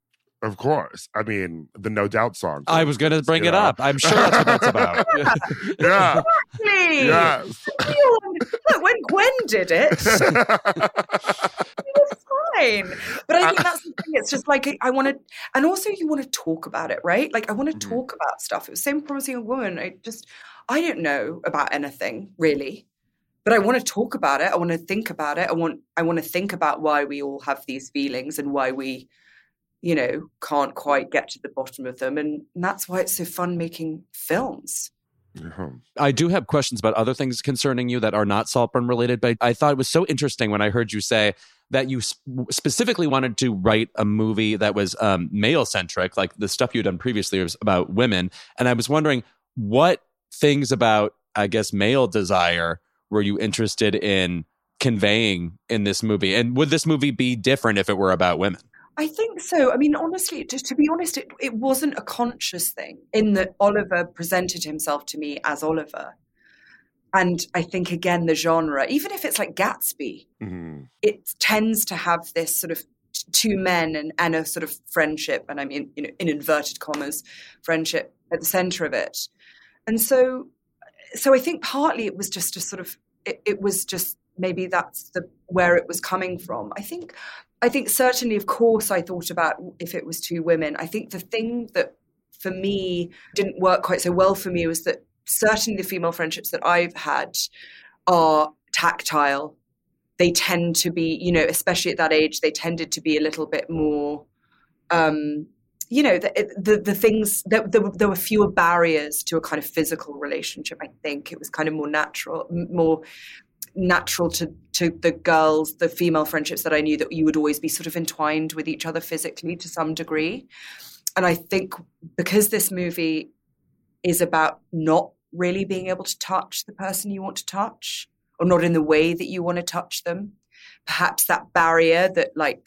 Speaker 7: Of course. I mean, the No Doubt song.
Speaker 8: I was going to bring it know? up. I'm sure that's what that's about.
Speaker 7: Yeah.
Speaker 9: Exactly.
Speaker 7: Yes.
Speaker 9: Look, when Gwen did it, it was fine. But I think that's the thing. It's just like, I want to, and also you want to talk about it, right? Like I want to mm-hmm. talk about stuff. It was same Promising Young Woman. I just, I don't know about anything really, but I want to talk about it. I want to think about it. I want, I want to think about why we all have these feelings and why we, you know, can't quite get to the bottom of them. And that's why it's so fun making films.
Speaker 8: Uh-huh. I do have questions about other things concerning you that are not Saltburn related, but I thought it was so interesting when I heard you say that you sp- specifically wanted to write a movie that was um, male-centric, like the stuff you'd done previously was about women. And I was wondering, what things about, I guess, male desire were you interested in conveying in this movie? And would this movie be different if it were about women?
Speaker 9: I think so. I mean, honestly, just to be honest, it, it wasn't a conscious thing in that Oliver presented himself to me as Oliver. And I think, again, the genre, even if it's like Gatsby, mm-hmm. it tends to have this sort of two men and, and a sort of friendship, and I mean, you know, in inverted commas, friendship at the center of it. And so, so I think partly it was just a sort of, it, it was just maybe that's the where it was coming from. I think I think certainly, of course, I thought about if it was two women. I think the thing that for me didn't work quite so well for me was that certainly the female friendships that I've had are tactile. They tend to be, you know, especially at that age, they tended to be a little bit more, um, you know, the the, the things, that there, there were fewer barriers to a kind of physical relationship, I think. It was kind of more natural, more natural to to the girls, the female friendships that I knew, that you would always be sort of entwined with each other physically to some degree. And I think because this movie is about not really being able to touch the person you want to touch, or not in the way that you want to touch them, perhaps that barrier that, like,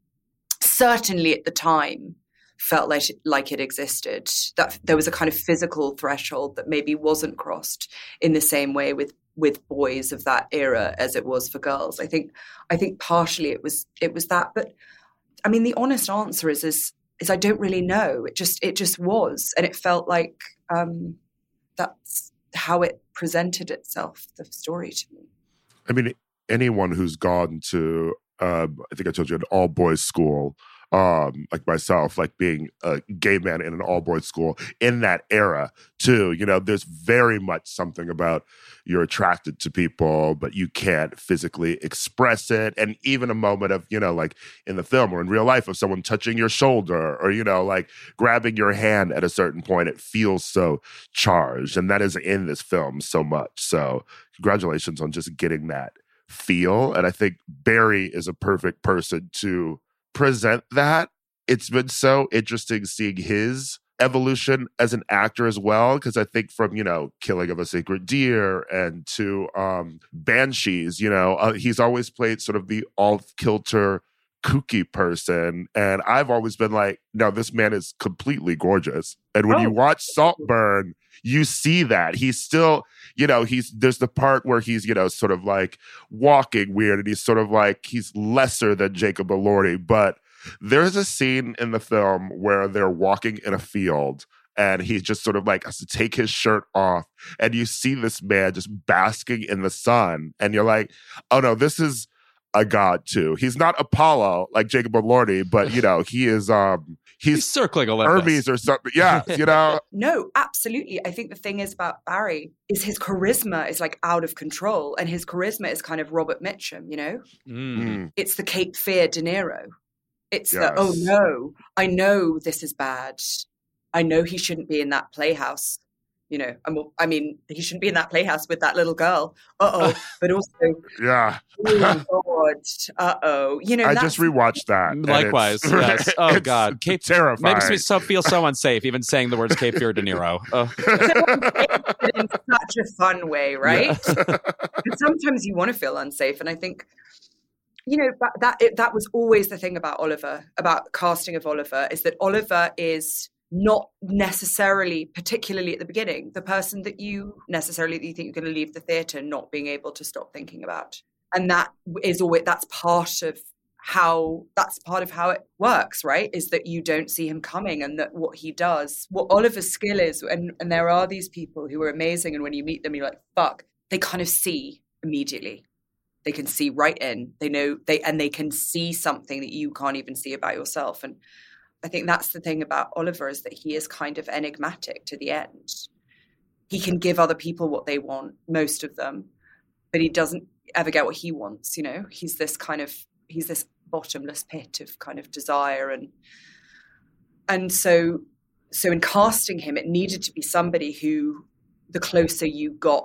Speaker 9: certainly at the time felt like like it existed, that there was a kind of physical threshold that maybe wasn't crossed in the same way with with boys of that era as it was for girls. I think I think partially it was it was that, but I mean the honest answer is is is I don't really know. It just it just was, and it felt like um, that's how it presented itself, the story to me.
Speaker 7: I mean, anyone who's gone to uh, I think I told you an all boys school, um, like myself, like being a gay man in an all boys school in that era too, you know, there's very much something about you're attracted to people, but you can't physically express it. And even a moment of, you know, like in the film or in real life of someone touching your shoulder or, you know, like grabbing your hand at a certain point, it feels so charged. And that is in this film so much. So congratulations on just getting that feel. And I think Barry is a perfect person to present that. It's been so interesting seeing his evolution as an actor as well, because I think from, you know, Killing of a Sacred Deer and to um, Banshees, you know, uh, he's always played sort of the off-kilter, kooky person. And I've always been like, no, this man is completely gorgeous. And when oh. you watch Saltburn, you see that. He's still, you know, he's there's the part where he's, you know, sort of like walking weird and he's sort of like, he's lesser than Jacob Elordi, but there's a scene in the film where they're walking in a field and he just sort of like has to take his shirt off and you see this man just basking in the sun and you're like, oh no, this is a god too. He's not Apollo like Jacob Elordi, but you know, he is um he's,
Speaker 8: he's circling Olympus.
Speaker 7: Hermes or something. Yeah, you know.
Speaker 9: No, absolutely. I think the thing is about Barry is his charisma is like out of control, and his charisma is kind of Robert Mitchum, you know? Mm. It's the Cape Fear De Niro. It's yes. the, oh no, I know this is bad. I know he shouldn't be in that playhouse. You know, I'm, I mean, he shouldn't be in that playhouse with that little girl. Uh-oh. But also,
Speaker 7: yeah.
Speaker 9: oh, God. Uh-oh. You know,
Speaker 7: I just rewatched that.
Speaker 8: Likewise, yes. Oh, God.
Speaker 7: Cape, terrifying.
Speaker 8: Makes me so, feel so unsafe, even saying the words Cape Fear De Niro. Oh.
Speaker 9: In such a fun way, right? Yeah. Sometimes you want to feel unsafe. And I think, you know, that that, it, that was always the thing about Oliver, about casting of Oliver, is that Oliver is not necessarily, particularly at the beginning, the person that you necessarily that you think you're going to leave the theatre not being able to stop thinking about. And that is always, that's part of how, that's part of how it works, right? Is that you don't see him coming, and that what he does, what Oliver's skill is, and, and there are these people who are amazing, and when you meet them, you're like, fuck, they kind of see immediately. They can see right in. They know they and they can see something that you can't even see about yourself. And I think that's the thing about Oliver, is that he is kind of enigmatic to the end. He can give other people what they want, most of them, but he doesn't ever get what he wants. You know, he's this kind of he's this bottomless pit of kind of desire, and and so so in casting him, it needed to be somebody who, the closer you got,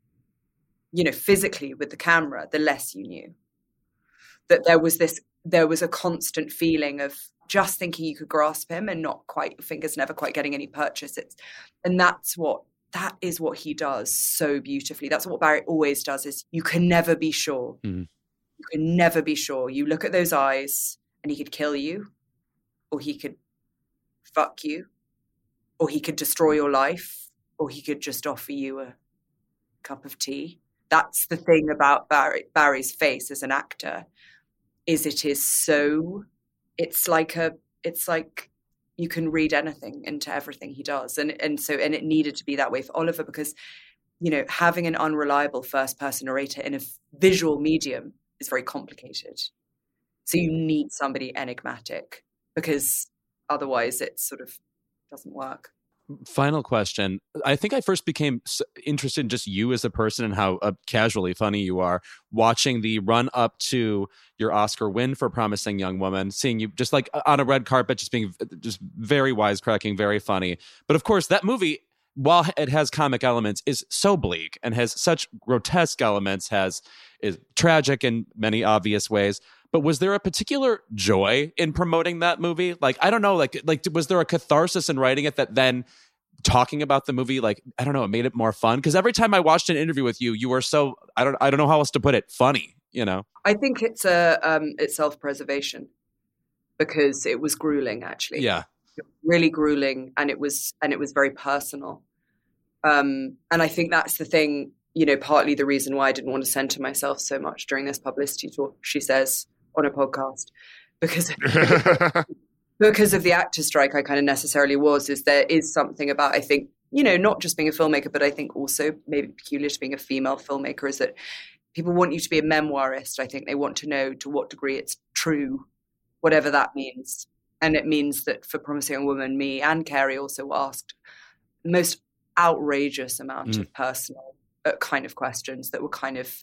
Speaker 9: you know, physically with the camera, the less you knew. That there was this, there was a constant feeling of just thinking you could grasp him and not quite, fingers never quite getting any purchase. It's, and that's what, that is what he does so beautifully. That's what Barry always does, is you can never be sure. Mm-hmm. You can never be sure. You look at those eyes and he could kill you, or he could fuck you, or he could destroy your life, or he could just offer you a cup of tea. That's the thing about Barry, Barry's face as an actor, is it is so, it's like a, it's like you can read anything into everything he does. And, and so, and it needed to be that way for Oliver, because, you know, having an unreliable first person narrator in a visual medium is very complicated. So you need somebody enigmatic, because otherwise it sort of doesn't work.
Speaker 8: Final question. I think I first became interested in just you as a person and how uh, casually funny you are, watching the run up to your Oscar win for Promising Young Woman, seeing you just like on a red carpet, just being just very wisecracking, very funny. But of course, that movie, while it has comic elements, is so bleak and has such grotesque elements, has is tragic in many obvious ways. But was there a particular joy in promoting that movie? Like, I don't know, like, like was there a catharsis in writing it that then talking about the movie, like, I don't know, it made it more fun? Because every time I watched an interview with you, you were so, I don't, I don't know how else to put it, funny, you know?
Speaker 9: I think it's a, um, it's self-preservation, because it was grueling, actually.
Speaker 8: Yeah.
Speaker 9: Really grueling. And it was, and it was very personal. Um, and I think that's the thing, you know, partly the reason why I didn't want to center myself so much during this publicity tour, she says on a podcast, because because of the actors' strike, I kind of necessarily was, is there is something about, I think, you know, not just being a filmmaker, but I think also maybe peculiar to being a female filmmaker, is that people want you to be a memoirist. I think they want to know to what degree it's true, whatever that means. And it means that for Promising Young Woman, me and Carey also asked the most outrageous amount mm. of personal uh, kind of questions that were kind of,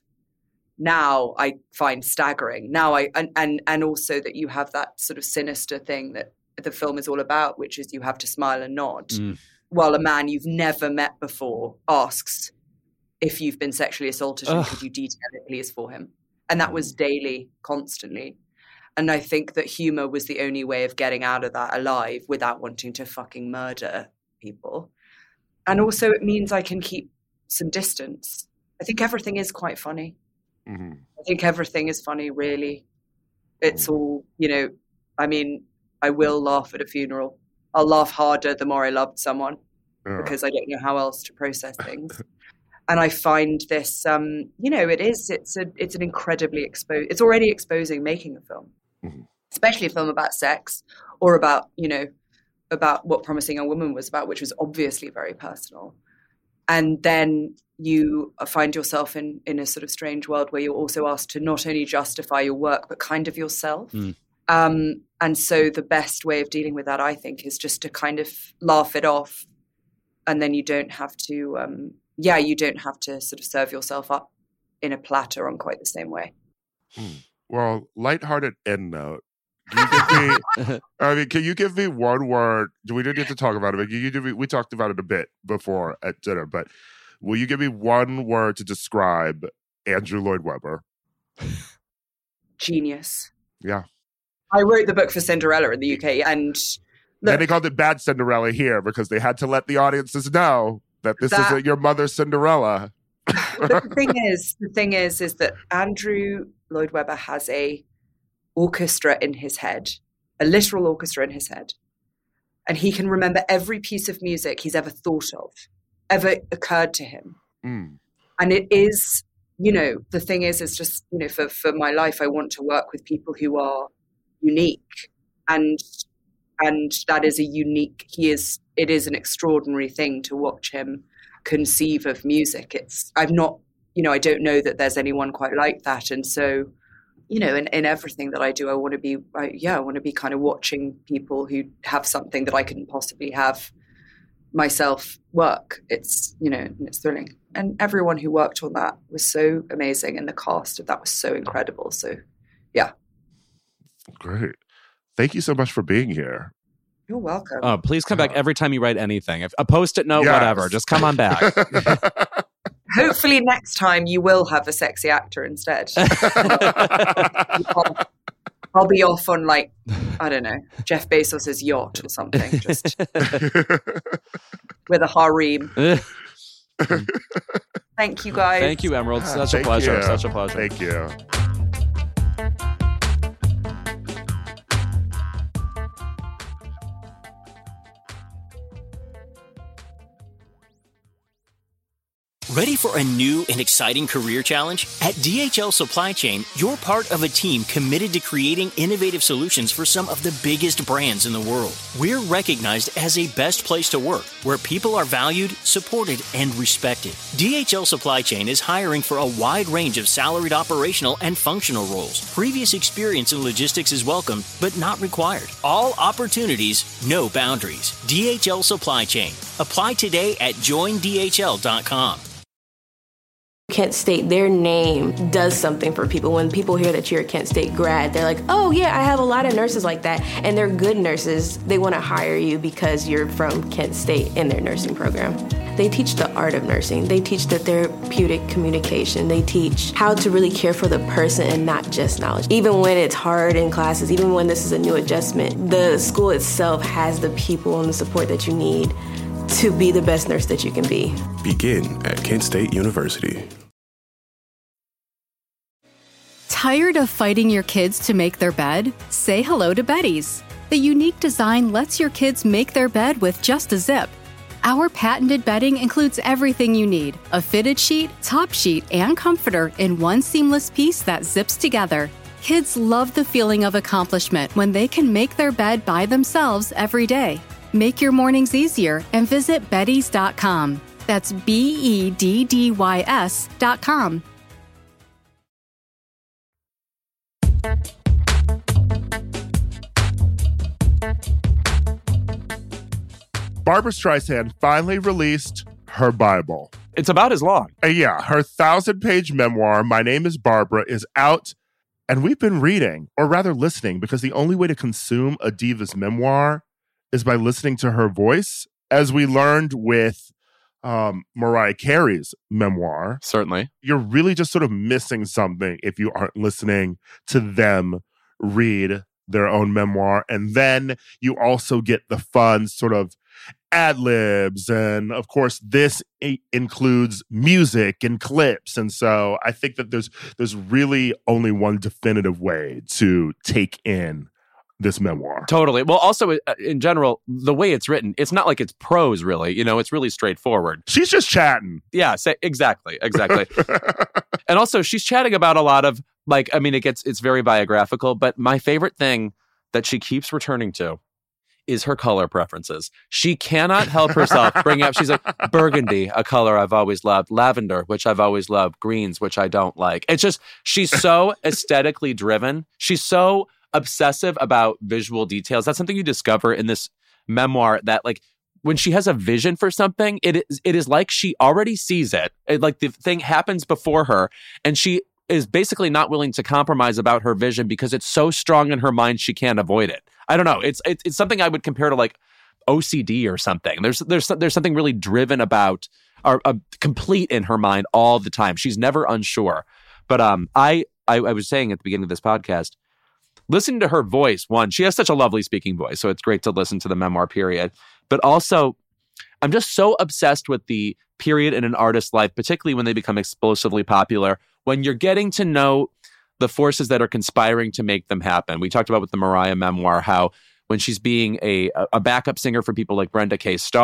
Speaker 9: now I find staggering. Now I and, and and also that you have that sort of sinister thing that the film is all about, which is you have to smile and nod, mm. while a man you've never met before asks if you've been sexually assaulted and could you detail it please for him. And that was daily, constantly. And I think that humor was the only way of getting out of that alive without wanting to fucking murder people. And also it means I can keep some distance. I think everything is quite funny. Mm-hmm. I think everything is funny, really. It's mm-hmm. all, you know, I mean, I will laugh at a funeral. I'll laugh harder the more I loved someone yeah. because I don't know how else to process things. And I find this, um, you know, it is, it's a, it's an incredibly exposed, it's already exposing making a film, mm-hmm. especially a film about sex or about, you know, about what Promising Young Woman was about, which was obviously very personal. And then you find yourself in, in a sort of strange world where you're also asked to not only justify your work, but kind of yourself. Mm. Um, and so the best way of dealing with that, I think, is just to kind of laugh it off. And then you don't have to, um, yeah, you don't have to sort of serve yourself up in a platter on quite the same way.
Speaker 7: Mm. Well, lighthearted end note. Can you give me, I mean, can you give me one word? We didn't get to talk about it, but you, you, we talked about it a bit before at dinner, but will you give me one word to describe Andrew Lloyd Webber?
Speaker 9: Genius.
Speaker 7: Yeah.
Speaker 9: I wrote the book for Cinderella in the U K, and
Speaker 7: look, then they called it Bad Cinderella here because they had to let the audiences know that this that, isn't your mother's Cinderella.
Speaker 9: The thing is, the thing is, is that Andrew Lloyd Webber has a orchestra in his head, a literal orchestra in his head. And he can remember every piece of music he's ever thought of, ever occurred to him. Mm. And it is, you know, the thing is, is just, you know, for, for my life, I want to work with people who are unique. And, and that is a unique, he is, it is an extraordinary thing to watch him conceive of music. It's, I've not you know, I don't know that there's anyone quite like that. And so, you know, in, in everything that I do, I want to be, I, yeah, I want to be kind of watching people who have something that I couldn't possibly have myself work. It's, you know, it's thrilling. And everyone who worked on that was so amazing. And the cast of that was so incredible. So, yeah.
Speaker 7: Great. Thank you so much for being here.
Speaker 9: You're welcome.
Speaker 8: Oh, please come back every time you write anything. If a post-it note,
Speaker 7: Yes.
Speaker 8: whatever. Just come on back.
Speaker 9: Hopefully next time you will have a sexy actor instead. I'll, I'll be off on, like, I don't know, Jeff Bezos's yacht or something, just with a harem. Thank you, guys.
Speaker 8: Thank you, Emerald. Such
Speaker 7: Thank
Speaker 8: a pleasure.
Speaker 7: you.
Speaker 8: Such a pleasure.
Speaker 7: Thank you.
Speaker 1: Ready for a new and exciting career challenge? At D H L Supply Chain, you're part of a team committed to creating innovative solutions for some of the biggest brands in the world. We're recognized as a best place to work, where people are valued, supported, and respected. D H L Supply Chain is hiring for a wide range of salaried operational and functional roles. Previous experience in logistics is welcome, but not required. All opportunities, no boundaries. D H L Supply Chain. Apply today at join D H L dot com.
Speaker 10: Kent State, their name does something for people. When people hear that you're a Kent State grad, they're like, oh yeah, I have a lot of nurses like that. And they're good nurses. They want to hire you because you're from Kent State in their nursing program. They teach the art of nursing. They teach the therapeutic communication. They teach how to really care for the person and not just knowledge. Even when it's hard in classes, even when this is a new adjustment, the school itself has the people and the support that you need to be the best nurse that you can be.
Speaker 11: Begin at Kent State University.
Speaker 12: Tired of fighting your kids to make their bed? Say hello to Betty's. The unique design lets your kids make their bed with just a zip. Our patented bedding includes everything you need: a fitted sheet, top sheet, and comforter in one seamless piece that zips together. Kids love the feeling of accomplishment when they can make their bed by themselves every day. Make your mornings easier and visit beddys dot com. That's B E D D Y S dot com.
Speaker 7: Barbra Streisand finally released her Bible.
Speaker 8: It's about as long.
Speaker 7: Uh, yeah, her thousand-page memoir, My Name is Barbara, is out, and we've been reading, or rather listening, because the only way to consume a diva's memoir is by listening to her voice, as we learned with um, Mariah Carey's memoir.
Speaker 8: Certainly.
Speaker 7: You're really just sort of missing something if you aren't listening to them read their own memoir. And then you also get the fun sort of ad-libs. And of course, this i- includes music and clips. And so I think that there's there's really only one definitive way to take in this memoir.
Speaker 8: Totally. Well, also, uh, in general, the way it's written, it's not like it's prose, really. You know, it's really straightforward.
Speaker 7: She's just chatting.
Speaker 8: Yeah, say, exactly, exactly. And also, she's chatting about a lot of, like, I mean, it gets, it's very biographical, but my favorite thing that she keeps returning to is her color preferences. She cannot help herself bring up, she's like, burgundy, a color I've always loved, lavender, which I've always loved, greens, which I don't like. It's just, she's so aesthetically driven. She's so obsessive about visual details. That's something you discover in this memoir, that like when she has a vision for something, it is it is like she already sees it. It like the thing happens before her, and she is basically not willing to compromise about her vision because it's so strong in her mind she can't avoid it. I don't know. It's it's, it's something I would compare to like O C D or something. There's there's there's something really driven about, or uh, complete in her mind all the time. She's never unsure. But um, I, I I was saying at the beginning of this podcast, listening to her voice, one, she has such a lovely speaking voice, so it's great to listen to the memoir period. But also, I'm just so obsessed with the period in an artist's life, particularly when they become explosively popular, when you're getting to know the forces that are conspiring to make them happen. We talked about with the Mariah memoir, how when she's being a, a backup singer for people like Brenda K. Starr,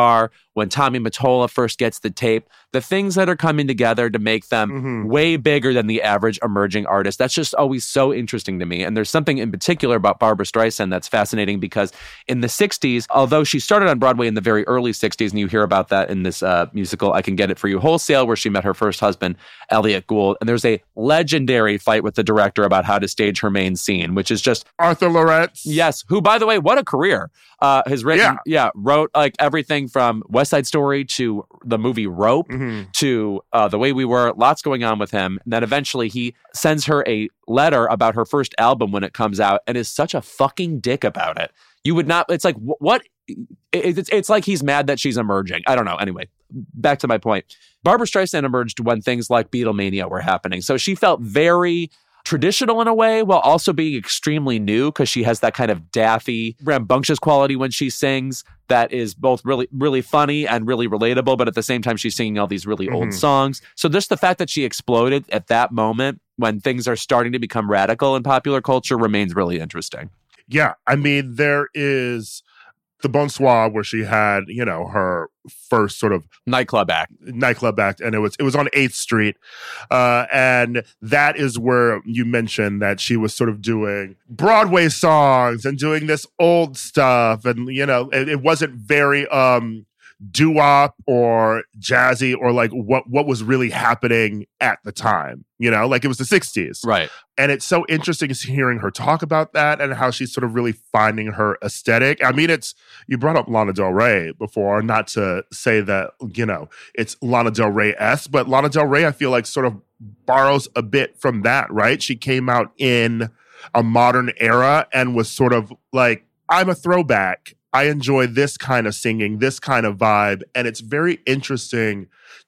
Speaker 8: when Tommy Mottola first gets the tape, the things that are coming together to make them mm-hmm. way bigger than the average emerging artist. That's just always so interesting to me. And there's something in particular about Barbra Streisand that's fascinating because in the sixties, although she started on Broadway in the very early sixties, and you hear about that in this uh, musical, I Can Get It For You Wholesale, where she met her first husband, Elliot Gould. And there's a legendary fight with the director about how to stage her main scene, which is just...
Speaker 7: Arthur Laurents.
Speaker 8: Yes, who, by the way, what a career. Uh, has written, yeah. yeah, wrote like everything from West Side Story to the movie Rope mm-hmm. to uh, The Way We Were, lots going on with him. And then eventually he sends her a letter about her first album when it comes out and is such a fucking dick about it. You would not, it's like, what? It, it's, it's like he's mad that she's emerging. I don't know. Anyway, back to my point. Barbra Streisand emerged when things like Beatlemania were happening. So she felt very traditional in a way while also being extremely new because she has that kind of daffy, rambunctious quality when she sings that is both really, really funny and really relatable, but at the same time, she's singing all these really mm-hmm. old songs. So just the fact that she exploded at that moment when things are starting to become radical in popular culture remains really interesting.
Speaker 7: Yeah, I mean, there is the Bonsoir where she had, you know, her first sort of
Speaker 8: nightclub act,
Speaker 7: nightclub act, and it was it was on eighth Street, uh, and that is where you mentioned that she was sort of doing Broadway songs and doing this old stuff, and you know, it, it wasn't very um, doo-wop or jazzy or like what what was really happening at the time. You know, like it was the sixties.
Speaker 8: Right.
Speaker 7: And it's so interesting hearing her talk about that and how she's sort of really finding her aesthetic. I mean, it's, you brought up Lana Del Rey before, not to say that, you know, it's Lana Del Rey-esque, but Lana Del Rey, I feel like sort of borrows a bit from that, right? She came out in a modern era and was sort of like, I'm a throwback. I enjoy this kind of singing, this kind of vibe. And it's very interesting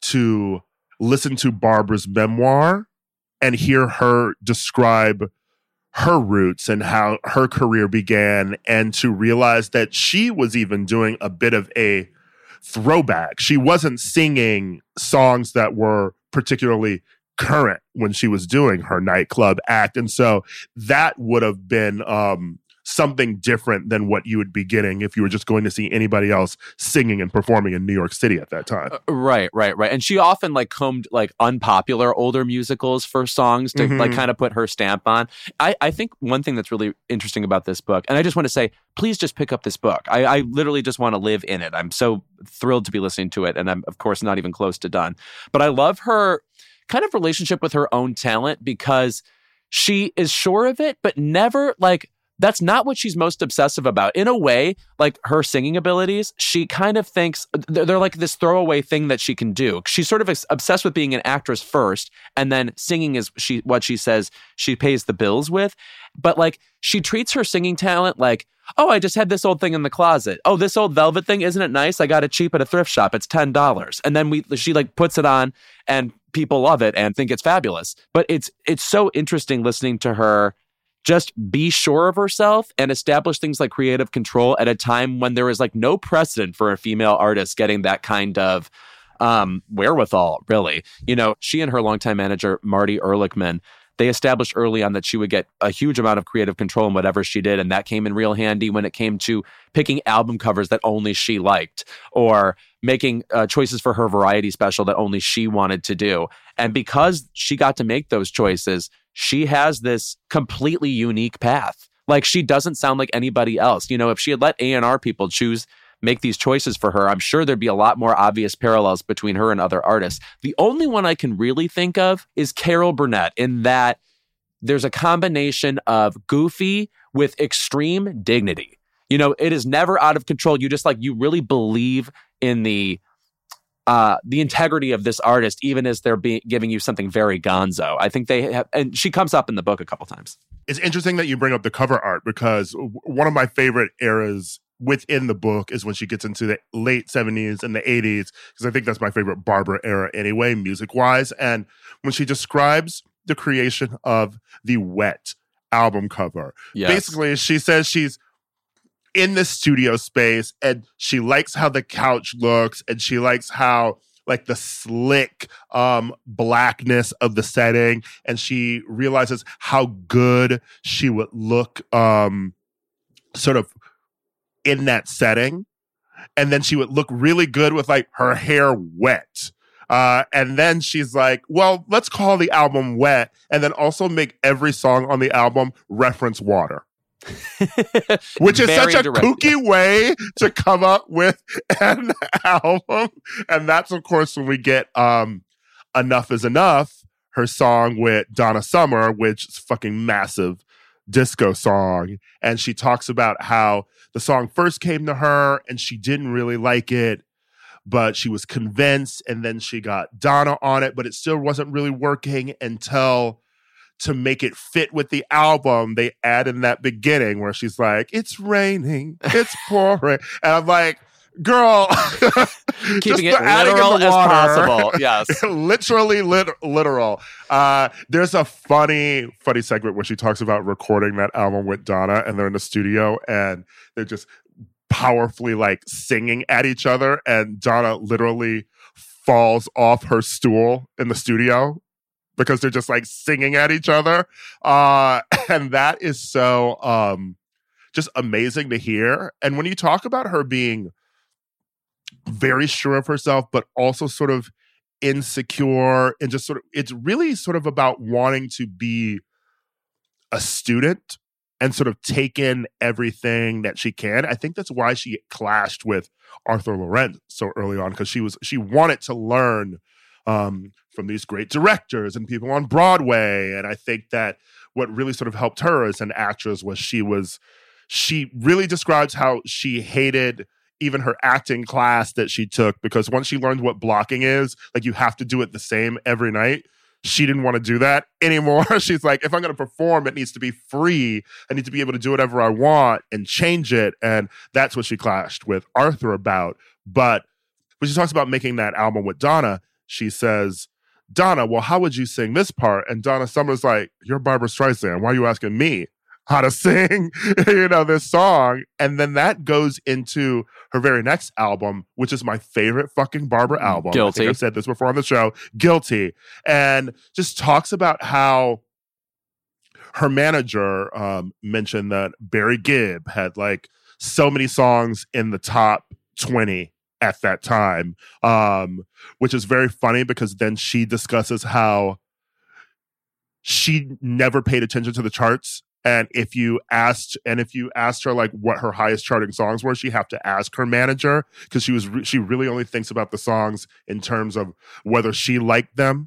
Speaker 7: to listen to Barbra's memoir and hear her describe her roots and how her career began, and to realize that she was even doing a bit of a throwback. She wasn't singing songs that were particularly current when she was doing her nightclub act. And so that would have been um, something different than what you would be getting if you were just going to see anybody else singing and performing in New York City at that time.
Speaker 8: Uh, right, right, right. And she often like combed like unpopular older musicals for songs to mm-hmm. like kind of put her stamp on. I, I think one thing that's really interesting about this book, and I just want to say, please just pick up this book. I, I literally just want to live in it. I'm so thrilled to be listening to it. And I'm, of course, not even close to done. But I love her kind of relationship with her own talent because she is sure of it, but never like, that's not what she's most obsessive about. In a way, like her singing abilities, she kind of thinks they're like this throwaway thing that she can do. She's sort of obsessed with being an actress first, and then singing is she what she says she pays the bills with. But like she treats her singing talent like, oh, I just had this old thing in the closet. Oh, this old velvet thing, isn't it nice? I got it cheap at a thrift shop. It's ten dollars. And then we she like puts it on and people love it and think it's fabulous. But it's it's so interesting listening to her just be sure of herself and establish things like creative control at a time when there is like no precedent for a female artist getting that kind of um, wherewithal, really. You know, she and her longtime manager, Marty Ehrlichman, they established early on that she would get a huge amount of creative control in whatever she did. And that came in real handy when it came to picking album covers that only she liked or making uh, choices for her variety special that only she wanted to do. And because she got to make those choices, she has this completely unique path. Like she doesn't sound like anybody else. You know, if she had let A and R people choose, make these choices for her, I'm sure there'd be a lot more obvious parallels between her and other artists. The only one I can really think of is Carol Burnett, in that there's a combination of goofy with extreme dignity. You know, it is never out of control. You just like, you really believe in the Uh, the integrity of this artist, even as they're be- giving you something very gonzo. I think they have, and she comes up in the book a couple times.
Speaker 7: It's interesting that you bring up the cover art because one of my favorite eras within the book is when she gets into the late seventies and the eighties, because I think that's my favorite Barbra era anyway, music-wise. And when she describes the creation of the Wet album cover, yes. basically she says she's in the studio space and she likes how the couch looks and she likes how like the slick um, blackness of the setting, and she realizes how good she would look um, sort of in that setting. and then she would look really good with like her hair wet. Uh, and then she's like, well, let's call the album Wet, and then also make every song on the album reference water. Which is
Speaker 8: Very
Speaker 7: such a
Speaker 8: direct.
Speaker 7: kooky way to come up with an album. And that's, of course, when we get um, Enough Is Enough, her song with Donna Summer, which is a fucking massive disco song. And she talks about how the song first came to her and she didn't really like it, but she was convinced, and then she got Donna on it, but it still wasn't really working until, to make it fit with the album, they add in that beginning where she's like, it's raining, it's pouring. And I'm like, girl,
Speaker 8: Keeping it
Speaker 7: just adding in
Speaker 8: literal
Speaker 7: the
Speaker 8: as
Speaker 7: water.
Speaker 8: possible. Yes.
Speaker 7: Literally lit- literal. Uh, there's a funny, funny segment where she talks about recording that album with Donna, and they're in the studio and they're just powerfully like singing at each other, and Donna literally falls off her stool in the studio because they're just like singing at each other. Uh, and that is so um, just amazing to hear. And when you talk about her being very sure of herself, but also sort of insecure and just sort of, it's really sort of about wanting to be a student and sort of take in everything that she can. I think that's why she clashed with Arthur Lorenz so early on, because she was she wanted to learn um, from these great directors and people on Broadway. And I think that what really sort of helped her as an actress was she was she really describes how she hated even her acting class that she took, because once she learned what blocking is, like you have to do it the same every night. She didn't want to do that anymore. She's like, if I'm going to perform, it needs to be free. I need to be able to do whatever I want and change it. And that's what she clashed with Arthur about. But when she talks about making that album with Donna, she says, Donna, well, how would you sing this part? And Donna Summer's like, you're Barbara Streisand. Why are you asking me how to sing, you know, this song? And then that goes into her very next album, which is my favorite fucking Barbara album.
Speaker 8: Guilty.
Speaker 7: I think I've said this before on the show, Guilty. And just talks about how her manager um, mentioned that Barry Gibb had like so many songs in the top twenty at that time, um, which is very funny because then she discusses how she never paid attention to the charts. And if you asked, and if you asked her like what her highest charting songs were, she have to ask her manager, because she was re- she really only thinks about the songs in terms of whether she liked them.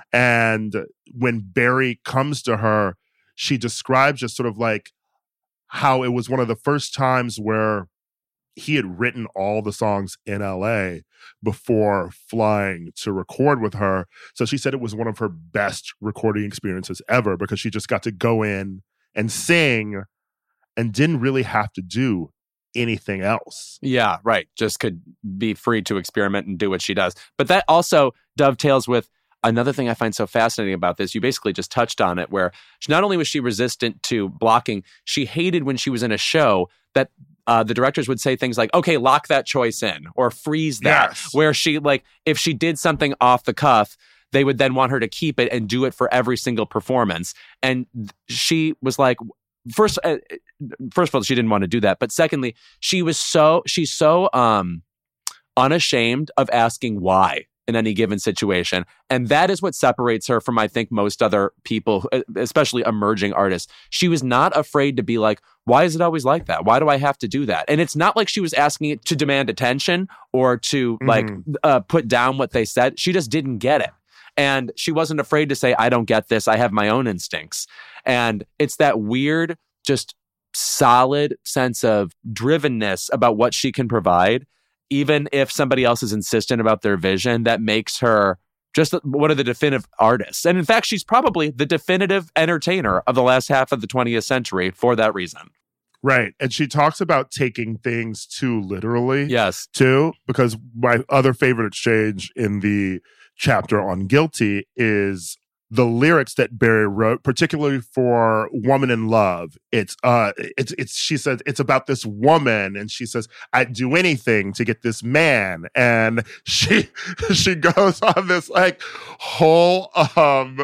Speaker 7: And when Barry comes to her, she describes just sort of like how it was one of the first times where he had written all the songs in L A before flying to record with her. So she said it was one of her best recording experiences ever, because she just got to go in and sing and didn't really have to do anything else.
Speaker 8: Yeah, right. Just could be free to experiment and do what she does. But that also dovetails with another thing I find so fascinating about this. You basically just touched on it, where she, not only was she resistant to blocking, she hated when she was in a show that uh, the directors would say things like, okay, lock that choice in or freeze that.
Speaker 7: Yes.
Speaker 8: Where she, like, if she did something off the cuff, they would then want her to keep it and do it for every single performance. And she was like, first, uh, first of all, she didn't want to do that. But secondly, she was so, she's so um, unashamed of asking why in any given situation. And that is what separates her from, I think, most other people, especially emerging artists. She was not afraid to be like, why is it always like that? Why do I have to do that? And it's not like she was asking it to demand attention or to mm-hmm. like uh, put down what they said. She just didn't get it. And she wasn't afraid to say, I don't get this. I have my own instincts. And it's that weird, just solid sense of drivenness about what she can provide, even if somebody else is insistent about their vision, that makes her just one of the definitive artists. And in fact, she's probably the definitive entertainer of the last half of the twentieth century for that reason.
Speaker 7: Right. And she talks about taking things too literally.
Speaker 8: Yes.
Speaker 7: Too, because my other favorite exchange in the chapter on Guilty is the lyrics that Barry wrote, particularly for Woman in Love. It's, uh, it's, it's, she says, it's about this woman, and she says, I'd do anything to get this man. And she, she goes on this like whole, um,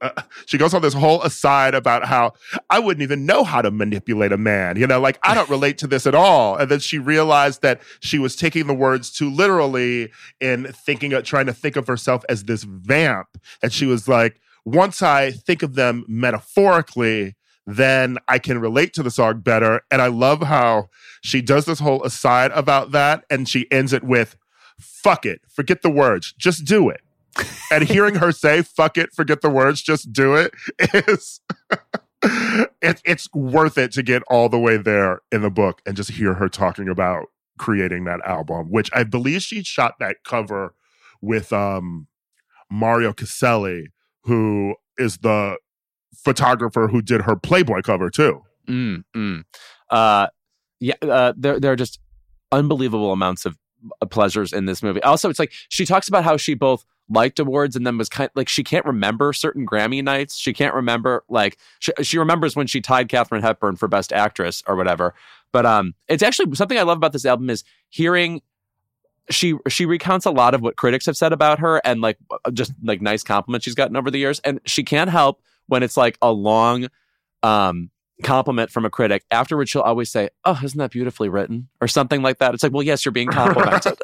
Speaker 7: uh, she goes on this whole aside about how I wouldn't even know how to manipulate a man. You know, like, I don't relate to this at all. And then she realized that she was taking the words too literally in thinking of, trying to think of herself as this vamp. And she was like, once I think of them metaphorically, then I can relate to the song better. And I love how she does this whole aside about that, and she ends it with, fuck it, forget the words, just do it. And hearing her say, fuck it, forget the words, just do it, is it, it's worth it to get all the way there in the book and just hear her talking about creating that album, which I believe she shot that cover with um, Mario Caselli, who is the photographer who did her Playboy cover too.
Speaker 8: Mm, mm. Uh, yeah, uh, there, there are just unbelievable amounts of uh, pleasures in this movie. Also, it's like she talks about how she both liked awards and then was kind of like, she can't remember certain Grammy nights. She can't remember, like, she, she remembers when she tied Katharine Hepburn for Best Actress or whatever. But um, it's actually something I love about this album is hearing she she recounts a lot of what critics have said about her and like just like nice compliments she's gotten over the years. And she can't help when it's like a long um, compliment from a critic. Afterwards, she'll always say, oh, isn't that beautifully written? Or something like that. It's like, well, yes, you're being complimented.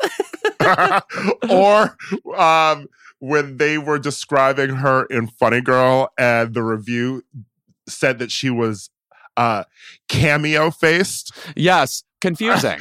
Speaker 7: Or um, when they were describing her in Funny Girl and the review said that she was uh, cameo faced.
Speaker 8: Yes, confusing.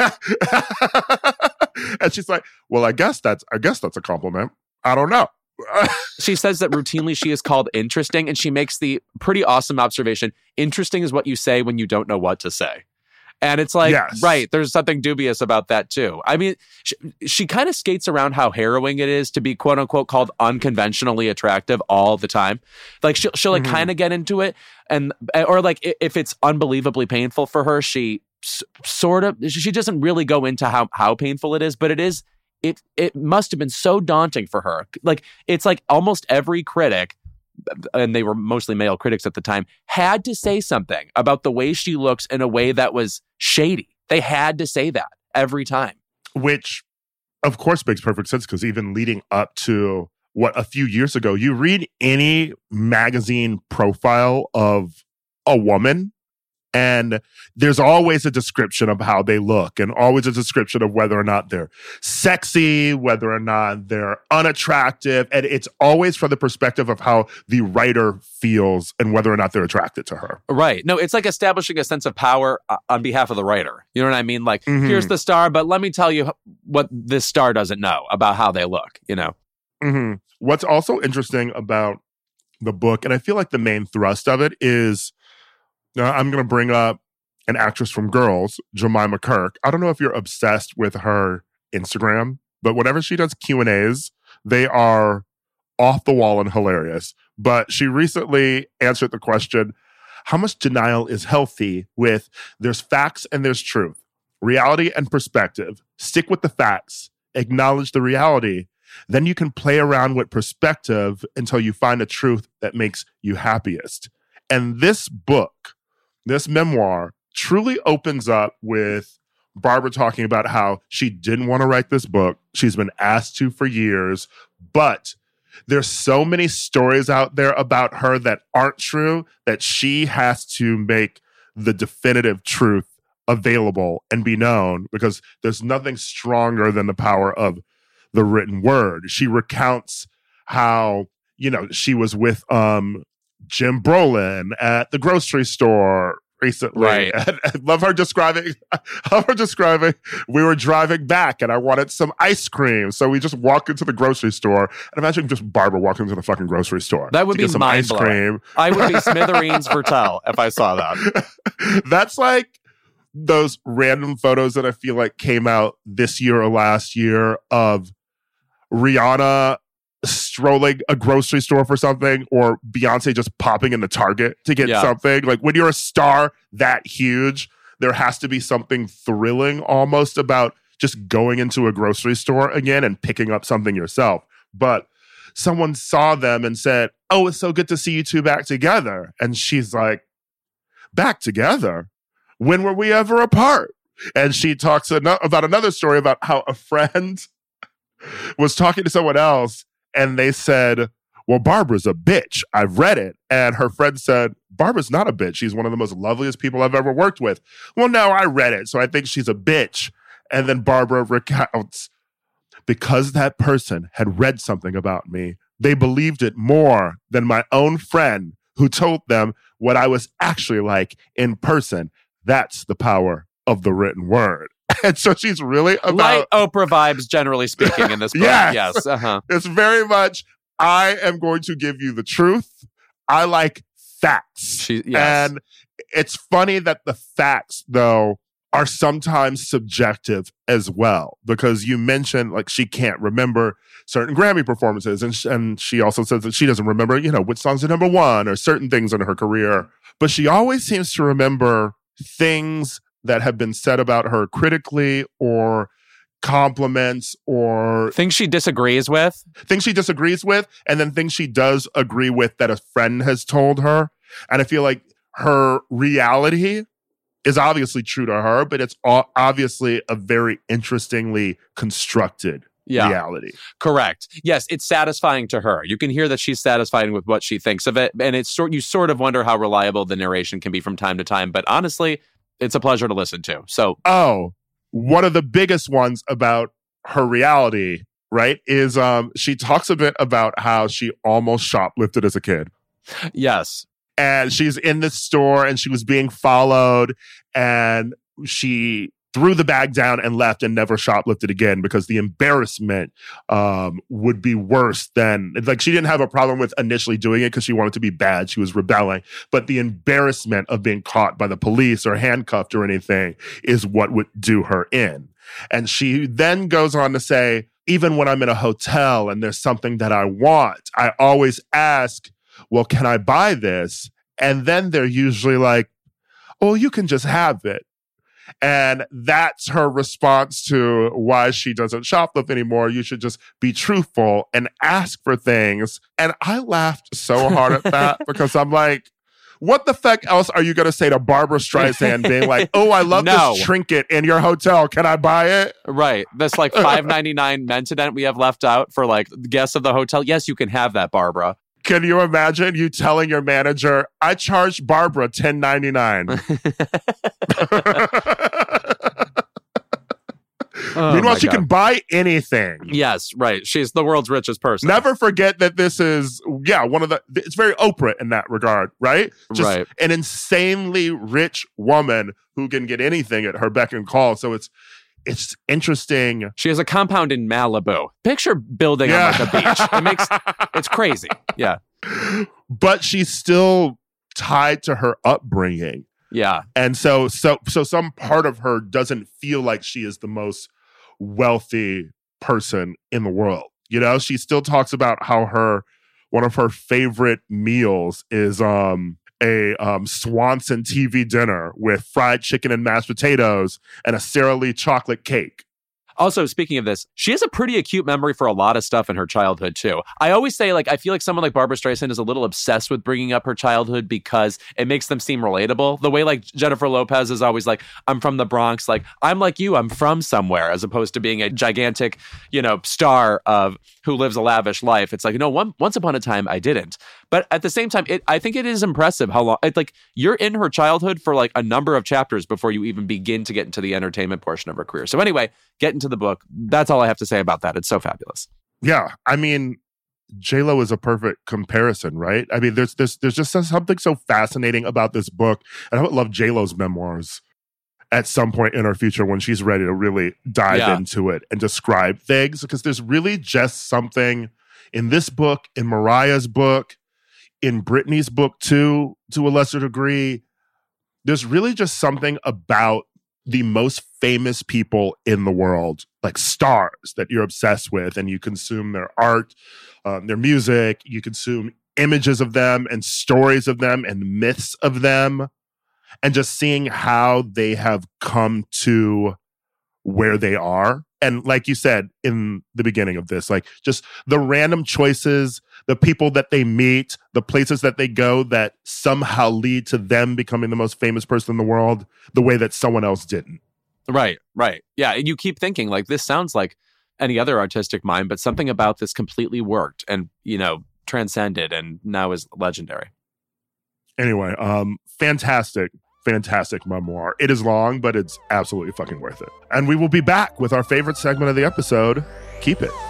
Speaker 7: And she's like, well, I guess that's I guess that's a compliment. I don't know.
Speaker 8: She says that routinely she is called interesting, and she makes the pretty awesome observation, interesting is what you say when you don't know what to say. And it's like, yes. Right, there's something dubious about that too. I mean, she, she kind of skates around how harrowing it is to be quote unquote called unconventionally attractive all the time. Like she'll, she'll like mm-hmm. kind of get into it, and or like if it's unbelievably painful for her, she s- sort of, she doesn't really go into how, how painful it is, but it is, it it must have been so daunting for her. Like it's like almost every critic, and they were mostly male critics at the time, had to say something about the way she looks in a way that was shady. They had to say that every time.
Speaker 7: Which, of course, makes perfect sense because even leading up to what a few years ago, you read any magazine profile of a woman, and there's always a description of how they look and always a description of whether or not they're sexy, whether or not they're unattractive. And it's always from the perspective of how the writer feels and whether or not they're attracted to her.
Speaker 8: Right. No, it's like establishing a sense of power uh, on behalf of the writer. You know what I mean? Like, mm-hmm. here's the star, but let me tell you what this star doesn't know about how they look, you know?
Speaker 7: Mm-hmm. What's also interesting about the book, and I feel like the main thrust of it is, Uh, I'm going to bring up an actress from Girls, Jemima Kirk. I don't know if you're obsessed with her Instagram, but whenever she does Q and A's, they are off the wall and hilarious. But she recently answered the question, how much denial is healthy with there's facts and there's truth, reality and perspective. Stick with the facts, acknowledge the reality. Then you can play around with perspective until you find a truth that makes you happiest. And this book, this memoir, truly opens up with Barbara talking about how she didn't want to write this book. She's been asked to for years, but there's so many stories out there about her that aren't true that she has to make the definitive truth available and be known because there's nothing stronger than the power of the written word. She recounts how, you know, she was with um, Jim Brolin at the grocery store recently.
Speaker 8: Right.
Speaker 7: And I love her describing, I love her describing, we were driving back and I wanted some ice cream. So we just walked into the grocery store. And imagine just Barbara walking into the fucking grocery store.
Speaker 8: That would be
Speaker 7: some ice cream.
Speaker 8: I would be Smithereens Vertel if I saw that.
Speaker 7: That's like those random photos that I feel like came out this year or last year of Rihanna strolling a grocery store for something, or Beyonce just popping into Target to get
Speaker 8: yeah.
Speaker 7: something. Like when you're a star that huge, there has to be something thrilling almost about just going into a grocery store again and picking up something yourself. But someone saw them and said, oh, it's so good to see you two back together. And she's like, back together? When were we ever apart? And she talks about another story about how a friend was talking to someone else and they said, well, Barbara's a bitch. I've read it. And her friend said, Barbara's not a bitch. She's one of the most loveliest people I've ever worked with. Well, no, I read it, so I think she's a bitch. And then Barbara recounts, because that person had read something about me, they believed it more than my own friend who told them what I was actually like in person. That's the power of the written word. And so she's really about...
Speaker 8: Light Oprah vibes, generally speaking, in this book.
Speaker 7: Yes.
Speaker 8: Yes. Uh-huh.
Speaker 7: It's very much, I am going to give you the truth. I like facts.
Speaker 8: She, yes.
Speaker 7: And it's funny that the facts, though, are sometimes subjective as well, because you mentioned like she can't remember certain Grammy performances, and sh- and she also says that she doesn't remember, you know, which songs are number one or certain things in her career, but she always seems to remember things that have been said about her critically, or compliments, or
Speaker 8: things she disagrees with,
Speaker 7: things she disagrees with, and then things she does agree with that a friend has told her. And I feel like her reality is obviously true to her, but it's obviously a very interestingly constructed
Speaker 8: yeah.
Speaker 7: reality.
Speaker 8: Correct. Yes, it's satisfying to her. You can hear that she's satisfied with what she thinks of it, and it's sort you sort of wonder how reliable the narration can be from time to time. But honestly, it's a pleasure to listen to. So,
Speaker 7: oh, one of the biggest ones about her reality, right, is um she talks a bit about how she almost shoplifted as a kid.
Speaker 8: Yes.
Speaker 7: And she's in this store and she was being followed, and she threw the bag down and left and never shoplifted again because the embarrassment um, would be worse than, like, she didn't have a problem with initially doing it because she wanted to be bad. She was rebelling. But the embarrassment of being caught by the police or handcuffed or anything is what would do her in. And she then goes on to say, even when I'm in a hotel and there's something that I want, I always ask, well, can I buy this? And then they're usually like, oh, you can just have it. And that's her response to why she doesn't shoplift anymore. You should just be truthful and ask for things. And I laughed so hard at that because I'm like, what the fuck else are you going to say to Barbara Streisand being like, oh, I love
Speaker 8: no.
Speaker 7: this trinket in your hotel. Can I buy it?
Speaker 8: Right. This like five ninety-nine Mentadent we have left out for like guests of the hotel. Yes, you can have that, Barbara.
Speaker 7: Can you imagine you telling your manager, I charged Barbara ten ninety-nine.
Speaker 8: Oh,
Speaker 7: Meanwhile, she
Speaker 8: God.
Speaker 7: can buy anything.
Speaker 8: Yes, right. She's the world's richest person.
Speaker 7: Never forget that this is, yeah, one of the, it's very Oprah in that regard, right? Just
Speaker 8: right.
Speaker 7: an insanely rich woman who can get anything at her beck and call. So it's, it's interesting.
Speaker 8: She has a compound in Malibu. Picture building
Speaker 7: Yeah.
Speaker 8: on like a beach. It makes, it's crazy. Yeah.
Speaker 7: But she's still tied to her upbringing.
Speaker 8: Yeah.
Speaker 7: And so so so some part of her doesn't feel like she is the most wealthy person in the world. You know, she still talks about how her one of her favorite meals is um a um, Swanson T V dinner with fried chicken and mashed potatoes and a Sara Lee chocolate cake.
Speaker 8: Also, speaking of this, she has a pretty acute memory for a lot of stuff in her childhood, too. I always say, like, I feel like someone like Barbara Streisand is a little obsessed with bringing up her childhood because it makes them seem relatable. The way, like, Jennifer Lopez is always like, I'm from the Bronx. Like, I'm like you, I'm from somewhere, as opposed to being a gigantic, you know, star of who lives a lavish life. It's like, no, one, once upon a time, I didn't. But at the same time, it, I think it is impressive how long, it's like, you're in her childhood for, like, a number of chapters before you even begin to get into the entertainment portion of her career. So anyway, get into the book. That's all I have to say about that. It's so fabulous.
Speaker 7: Yeah, I mean, J-Lo is a perfect comparison, right? I mean, there's there's there's just something so fascinating about this book, and I would love J-Lo's memoirs at some point in her future when she's ready to really dive
Speaker 8: Yeah.
Speaker 7: into it and describe things, because there's really just something in this book, in Mariah's book, in Britney's book too, to a lesser degree. There's really just something about the most famous people in the world, like stars that you're obsessed with, and you consume their art, um, their music, you consume images of them and stories of them and myths of them, and just seeing how they have come to where they are. And like you said in the beginning of this, like just the random choices, the people that they meet, the places that they go that somehow lead to them becoming the most famous person in the world the way that someone else didn't.
Speaker 8: Right, right. Yeah, and you keep thinking, like, this sounds like any other artistic mind, but something about this completely worked and, you know, transcended and now is legendary.
Speaker 7: Anyway, um, fantastic, fantastic memoir. It is long, but it's absolutely fucking worth it. And we will be back with our favorite segment of the episode, Keep It.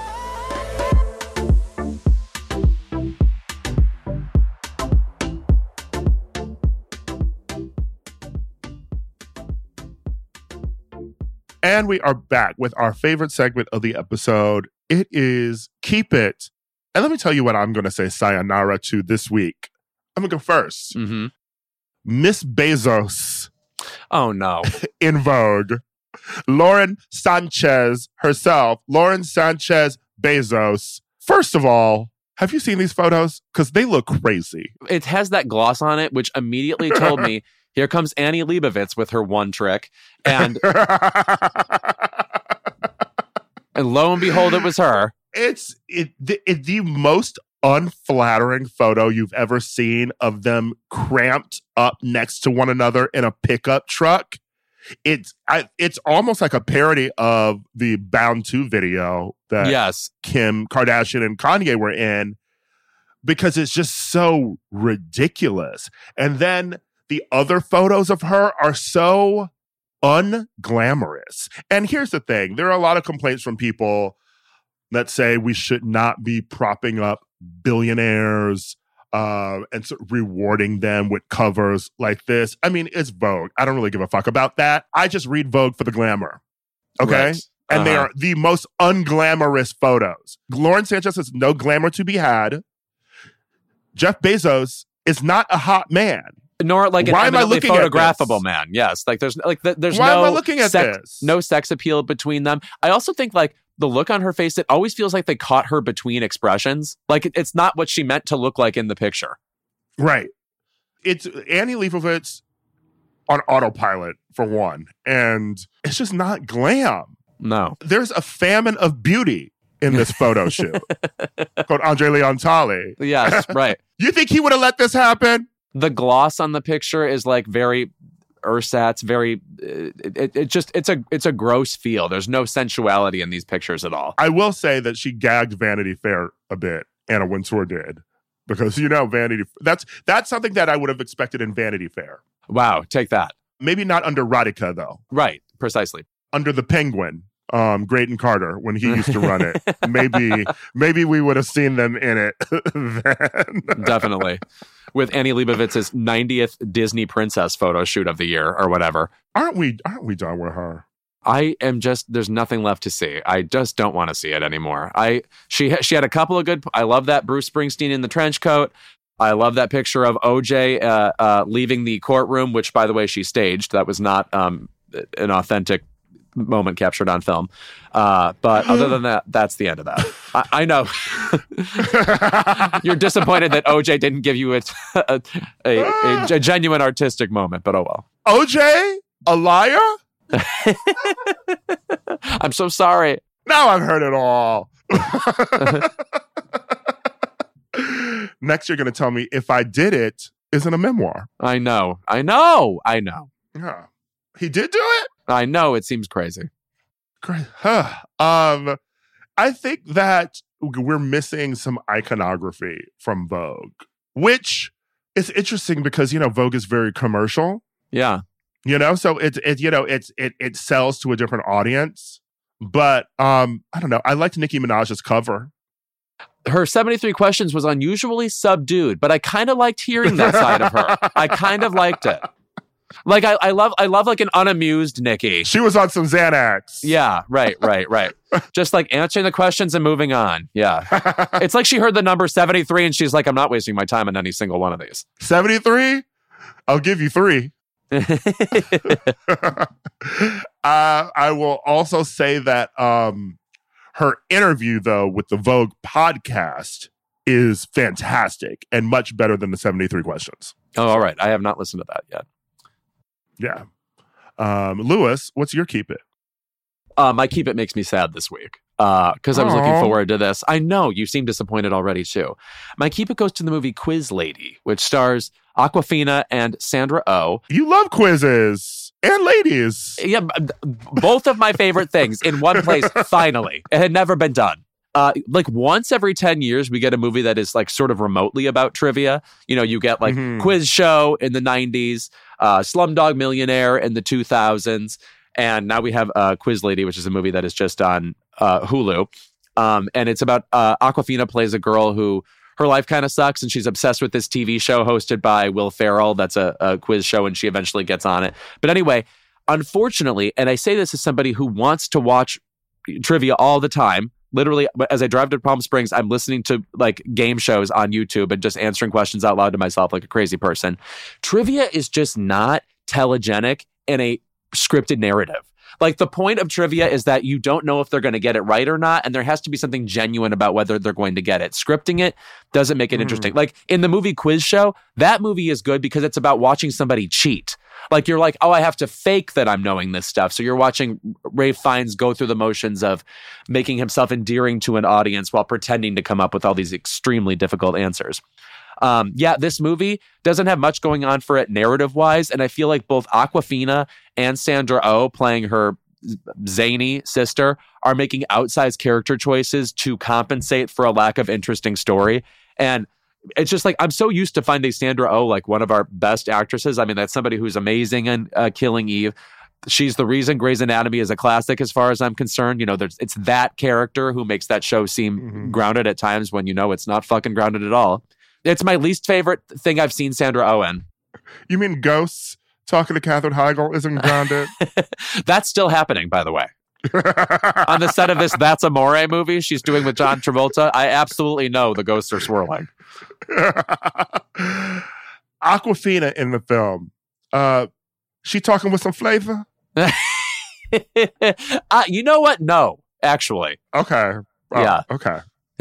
Speaker 7: And we are back with our favorite segment of the episode. It is Keep It. And let me tell you what I'm going to say sayonara to this week. I'm going to go first.
Speaker 8: Mm-hmm.
Speaker 7: Miss Bezos.
Speaker 8: Oh, no.
Speaker 7: In Vogue. Lauren Sanchez herself. Lauren Sanchez Bezos. First of all, have you seen these photos? Because they look crazy.
Speaker 8: It has that gloss on it, which immediately told me, here comes Annie Leibovitz with her one trick. And, and lo and behold, it was her.
Speaker 7: It's it, the, it, the most unflattering photo you've ever seen of them cramped up next to one another in a pickup truck. It's I, it's almost like a parody of the Bound two video that
Speaker 8: yes.
Speaker 7: Kim Kardashian and Kanye were in, because it's just so ridiculous. And then the other photos of her are so unglamorous. And here's the thing. There are a lot of complaints from people that say we should not be propping up billionaires uh, and so rewarding them with covers like this. I mean, it's Vogue. I don't really give a fuck about that. I just read Vogue for the glamour. Okay?
Speaker 8: Right.
Speaker 7: And
Speaker 8: uh-huh.
Speaker 7: they are the most unglamorous photos. Lauren Sanchez has no glamour to be had. Jeff Bezos is not a hot man.
Speaker 8: Nor like an
Speaker 7: Why am I looking
Speaker 8: photographable
Speaker 7: at
Speaker 8: man. Yes, like there's like the, there's
Speaker 7: Why
Speaker 8: no
Speaker 7: am I looking at
Speaker 8: sex,
Speaker 7: this?
Speaker 8: no sex appeal between them. I also think like the look on her face, it always feels like they caught her between expressions. Like it, it's not what she meant to look like in the picture.
Speaker 7: Right. It's Annie Leibovitz on autopilot for one, and it's just not glam.
Speaker 8: No,
Speaker 7: there's a famine of beauty in this photo shoot called Andre Leon Talley.
Speaker 8: Yes, right.
Speaker 7: You think he would have let this happen?
Speaker 8: The gloss on the picture is like very ersatz, very it, it, it just it's a it's a gross feel. There's no sensuality in these pictures at all.
Speaker 7: I will say that she gagged Vanity Fair a bit. Anna Wintour did, because you know Vanity that's that's something that I would have expected in Vanity Fair.
Speaker 8: Wow, take that.
Speaker 7: Maybe not under Radhika though.
Speaker 8: Right, precisely.
Speaker 7: Under the Penguin. Um, Graydon Carter, when he used to run it, maybe maybe we would have seen them in it then.
Speaker 8: Definitely. With Annie Leibovitz's ninetieth Disney princess photo shoot of the year or whatever.
Speaker 7: Aren't we aren't we done with her?
Speaker 8: I am just, there's nothing left to see. I just don't want to see it anymore. I she she had a couple of good, I love that Bruce Springsteen in the trench coat. I love that picture of O J uh, uh, leaving the courtroom, which, by the way, she staged. That was not um, an authentic moment captured on film. Uh, but other than that, that's the end of that. I, I know. You're disappointed that O J didn't give you a, a, a, a, a genuine artistic moment, but oh well.
Speaker 7: O J? A liar?
Speaker 8: I'm so sorry.
Speaker 7: Now I've heard it all. Next, you're going to tell me If I Did It isn't a memoir.
Speaker 8: I know. I know. I know.
Speaker 7: Yeah. He did do it?
Speaker 8: I know. It seems crazy.
Speaker 7: Crazy. Huh. Um, I think that we're missing some iconography from Vogue, which is interesting because, you know, Vogue is very commercial.
Speaker 8: Yeah.
Speaker 7: You know, so it, it you know, it's it it sells to a different audience. But um, I don't know. I liked Nicki Minaj's cover.
Speaker 8: Her seventy-three questions was unusually subdued, but I kind of liked hearing that side of her. I kind of liked it. Like I, I love, I love like an unamused Nicki.
Speaker 7: She was on some Xanax.
Speaker 8: Yeah, right, right, right. Just like answering the questions and moving on. Yeah, it's like she heard the number seventy-three and she's like, I'm not wasting my time on any single one of these.
Speaker 7: seventy-three? I'll give you three. uh, I will also say that um, her interview, though, with the Vogue podcast is fantastic and much better than the seventy-three questions.
Speaker 8: Oh, all right. I have not listened to that yet.
Speaker 7: Yeah. Um, Lewis, what's your Keep It?
Speaker 8: Uh, my Keep It makes me sad this week because uh, I was looking forward to this. I know you seem disappointed already, too. My Keep It goes to the movie Quiz Lady, which stars Awkwafina and Sandra Oh.
Speaker 7: You love quizzes and ladies.
Speaker 8: Yeah, b- both of my favorite things in one place, finally. It had never been done. Uh, like once every ten years, we get a movie that is like sort of remotely about trivia. You know, you get like
Speaker 7: Mhm.
Speaker 8: Quiz Show in the nineties, uh, Slumdog Millionaire in the two thousands. And now we have uh, Quiz Lady, which is a movie that is just on uh, Hulu. Um, and it's about uh, Awkwafina plays a girl who her life kind of sucks and she's obsessed with this T V show hosted by Will Ferrell. That's a, a quiz show and she eventually gets on it. But anyway, unfortunately, and I say this as somebody who wants to watch trivia all the time, literally, as I drive to Palm Springs, I'm listening to like game shows on YouTube and just answering questions out loud to myself like a crazy person. Trivia is just not telegenic in a scripted narrative. Like the point of trivia is that you don't know if they're going to get it right or not, and there has to be something genuine about whether they're going to get it. Scripting it doesn't make it
Speaker 7: Mm.
Speaker 8: interesting. Like in the movie Quiz Show, that movie is good because it's about watching somebody cheat. Like you're like, oh, I have to fake that I'm knowing this stuff. So you're watching Ralph Fiennes go through the motions of making himself endearing to an audience while pretending to come up with all these extremely difficult answers. Um, yeah, this movie doesn't have much going on for it narrative-wise, and I feel like both Awkwafina and Sandra Oh, playing her zany sister, are making outsized character choices to compensate for a lack of interesting story. And it's just like, I'm so used to finding Sandra Oh like one of our best actresses. I mean, that's somebody who's amazing in uh, Killing Eve. She's the reason Grey's Anatomy is a classic as far as I'm concerned. You know, there's it's that character who makes that show seem
Speaker 7: Mhm.
Speaker 8: grounded at times when you know it's not fucking grounded at all. It's my least favorite thing I've seen Sandra Oh in.
Speaker 7: You mean Ghosts talking to Katherine Heigl isn't grounded?
Speaker 8: That's still happening, by the way. On the set of this That's Amore movie she's doing with John Travolta, I absolutely know the ghosts are swirling.
Speaker 7: Awkwafina in the film. Uh, she talking with some flavor?
Speaker 8: uh, you know what? No, actually.
Speaker 7: Okay. Oh,
Speaker 8: Yeah.
Speaker 7: Okay.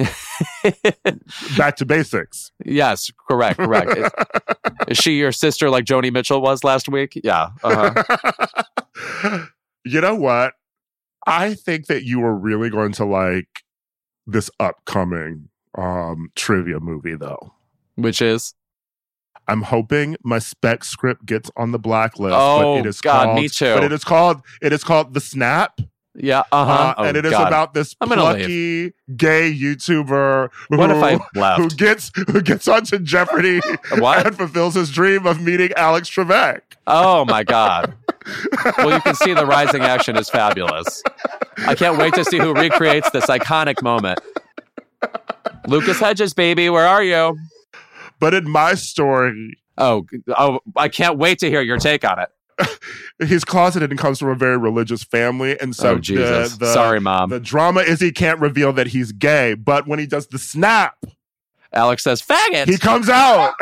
Speaker 7: Back to basics.
Speaker 8: Yes, correct, correct. Is, is she your sister like Joni Mitchell was last week? Yeah. Uh-huh.
Speaker 7: You know what? I think that you are really going to like this upcoming um, trivia movie, though.
Speaker 8: Which is?
Speaker 7: I'm hoping my spec script gets on the blacklist.
Speaker 8: Oh,
Speaker 7: but it is
Speaker 8: God,
Speaker 7: called,
Speaker 8: me too.
Speaker 7: But it is called it is called The Snap.
Speaker 8: Yeah, uh-huh.
Speaker 7: Uh,
Speaker 8: oh,
Speaker 7: and it is
Speaker 8: God.
Speaker 7: about this
Speaker 8: I'm gonna
Speaker 7: plucky
Speaker 8: leave.
Speaker 7: gay YouTuber who,
Speaker 8: What if I left?
Speaker 7: who gets who gets onto Jeopardy
Speaker 8: What?
Speaker 7: and fulfills his dream of meeting Alex Trebek.
Speaker 8: Oh, my God. Well, you can see the rising action is fabulous. I can't wait to see who recreates this iconic moment. Lucas Hedges, baby, where are you?
Speaker 7: But in my story,
Speaker 8: Oh, oh, I can't wait to hear your take on it.
Speaker 7: he's closeted and comes from a very religious family, and so
Speaker 8: Oh, Jesus.
Speaker 7: The, the,
Speaker 8: Sorry, Mom.
Speaker 7: The drama is he can't reveal that he's gay, but when he does the snap,
Speaker 8: Alex says, faggot!
Speaker 7: he comes out.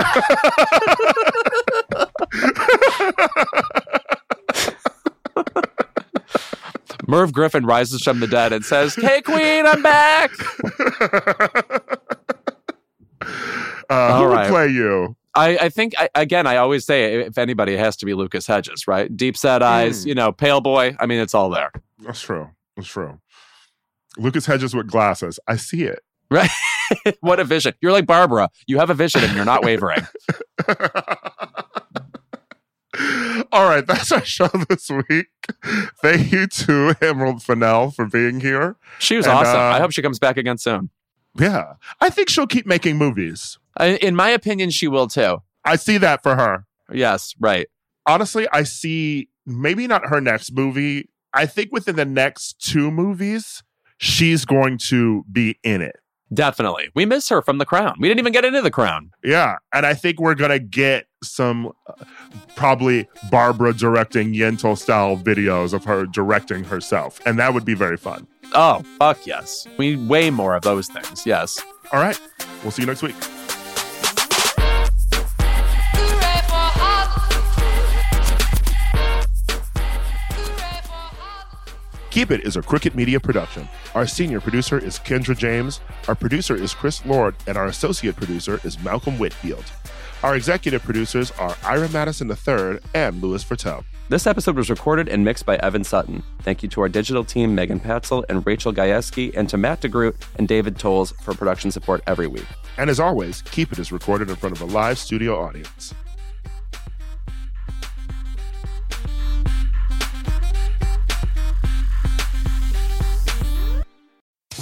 Speaker 8: Merv Griffin rises from the dead and says, hey, Queen, I'm back!
Speaker 7: Uh,
Speaker 8: All
Speaker 7: who
Speaker 8: right.
Speaker 7: would play you?
Speaker 8: I, I think, I, again, I always say, if anybody, it has to be Lucas Hedges, right? Deep set eyes,
Speaker 7: Mm.
Speaker 8: you know, pale boy. I mean, it's all there.
Speaker 7: That's true. That's true. Lucas Hedges with glasses. I see it.
Speaker 8: Right? What a vision. You're like Barbara. You have a vision and you're not wavering.
Speaker 7: All right, that's our show this week. Thank you to Emerald Fennell for being here.
Speaker 8: She was
Speaker 7: And,
Speaker 8: awesome.
Speaker 7: uh,
Speaker 8: I hope she comes back again soon.
Speaker 7: Yeah, I think she'll keep making movies.
Speaker 8: I, in my opinion, she will too.
Speaker 7: I see that for her.
Speaker 8: Yes, right.
Speaker 7: Honestly, I see maybe not her next movie. I think within the next two movies, she's going to be in it.
Speaker 8: Definitely. We miss her from The Crown. We didn't even get into The Crown.
Speaker 7: Yeah, and I think we're going to get some uh, probably Barbara directing Yentl style videos of her directing herself, and that would be very fun.
Speaker 8: Oh, fuck yes. We need way more of those things. Yes.
Speaker 7: All right, we'll see you next week. Keep It is a Crooked Media production. Our senior producer is Kendra James, our producer is Chris Lord, and our associate producer is Malcolm Whitfield. Our executive producers are Ira Madison the third and Louis Vertel.
Speaker 13: This episode was recorded and mixed by Evan Sutton. Thank you to our digital team, Megan Patzel and Rachel Gajewski, and to Matt DeGroot and David Tolles for production support every week.
Speaker 7: And as always, Keep It is recorded in front of a live studio audience.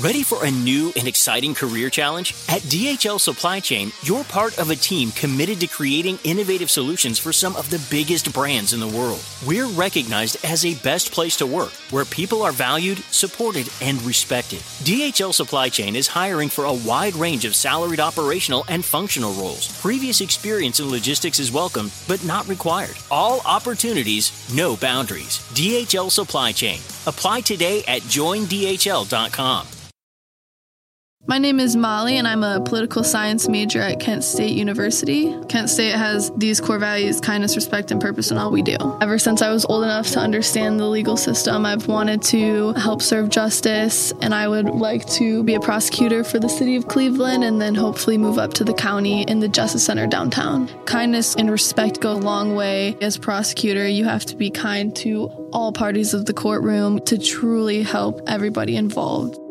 Speaker 1: Ready for a new and exciting career challenge? At D H L Supply Chain, you're part of a team committed to creating innovative solutions for some of the biggest brands in the world. We're recognized as a best place to work, where people are valued, supported, and respected. D H L Supply Chain is hiring for a wide range of salaried operational and functional roles. Previous experience in logistics is welcome, but not required. All opportunities, no boundaries. D H L Supply Chain. Apply today at join D H L dot com.
Speaker 14: My name is Molly, and I'm a political science major at Kent State University. Kent State has these core values: kindness, respect, and purpose in all we do. Ever since I was old enough to understand the legal system, I've wanted to help serve justice, and I would like to be a prosecutor for the city of Cleveland and then hopefully move up to the county in the Justice Center downtown. Kindness and respect go a long way. As a prosecutor, you have to be kind to all parties of the courtroom to truly help everybody involved.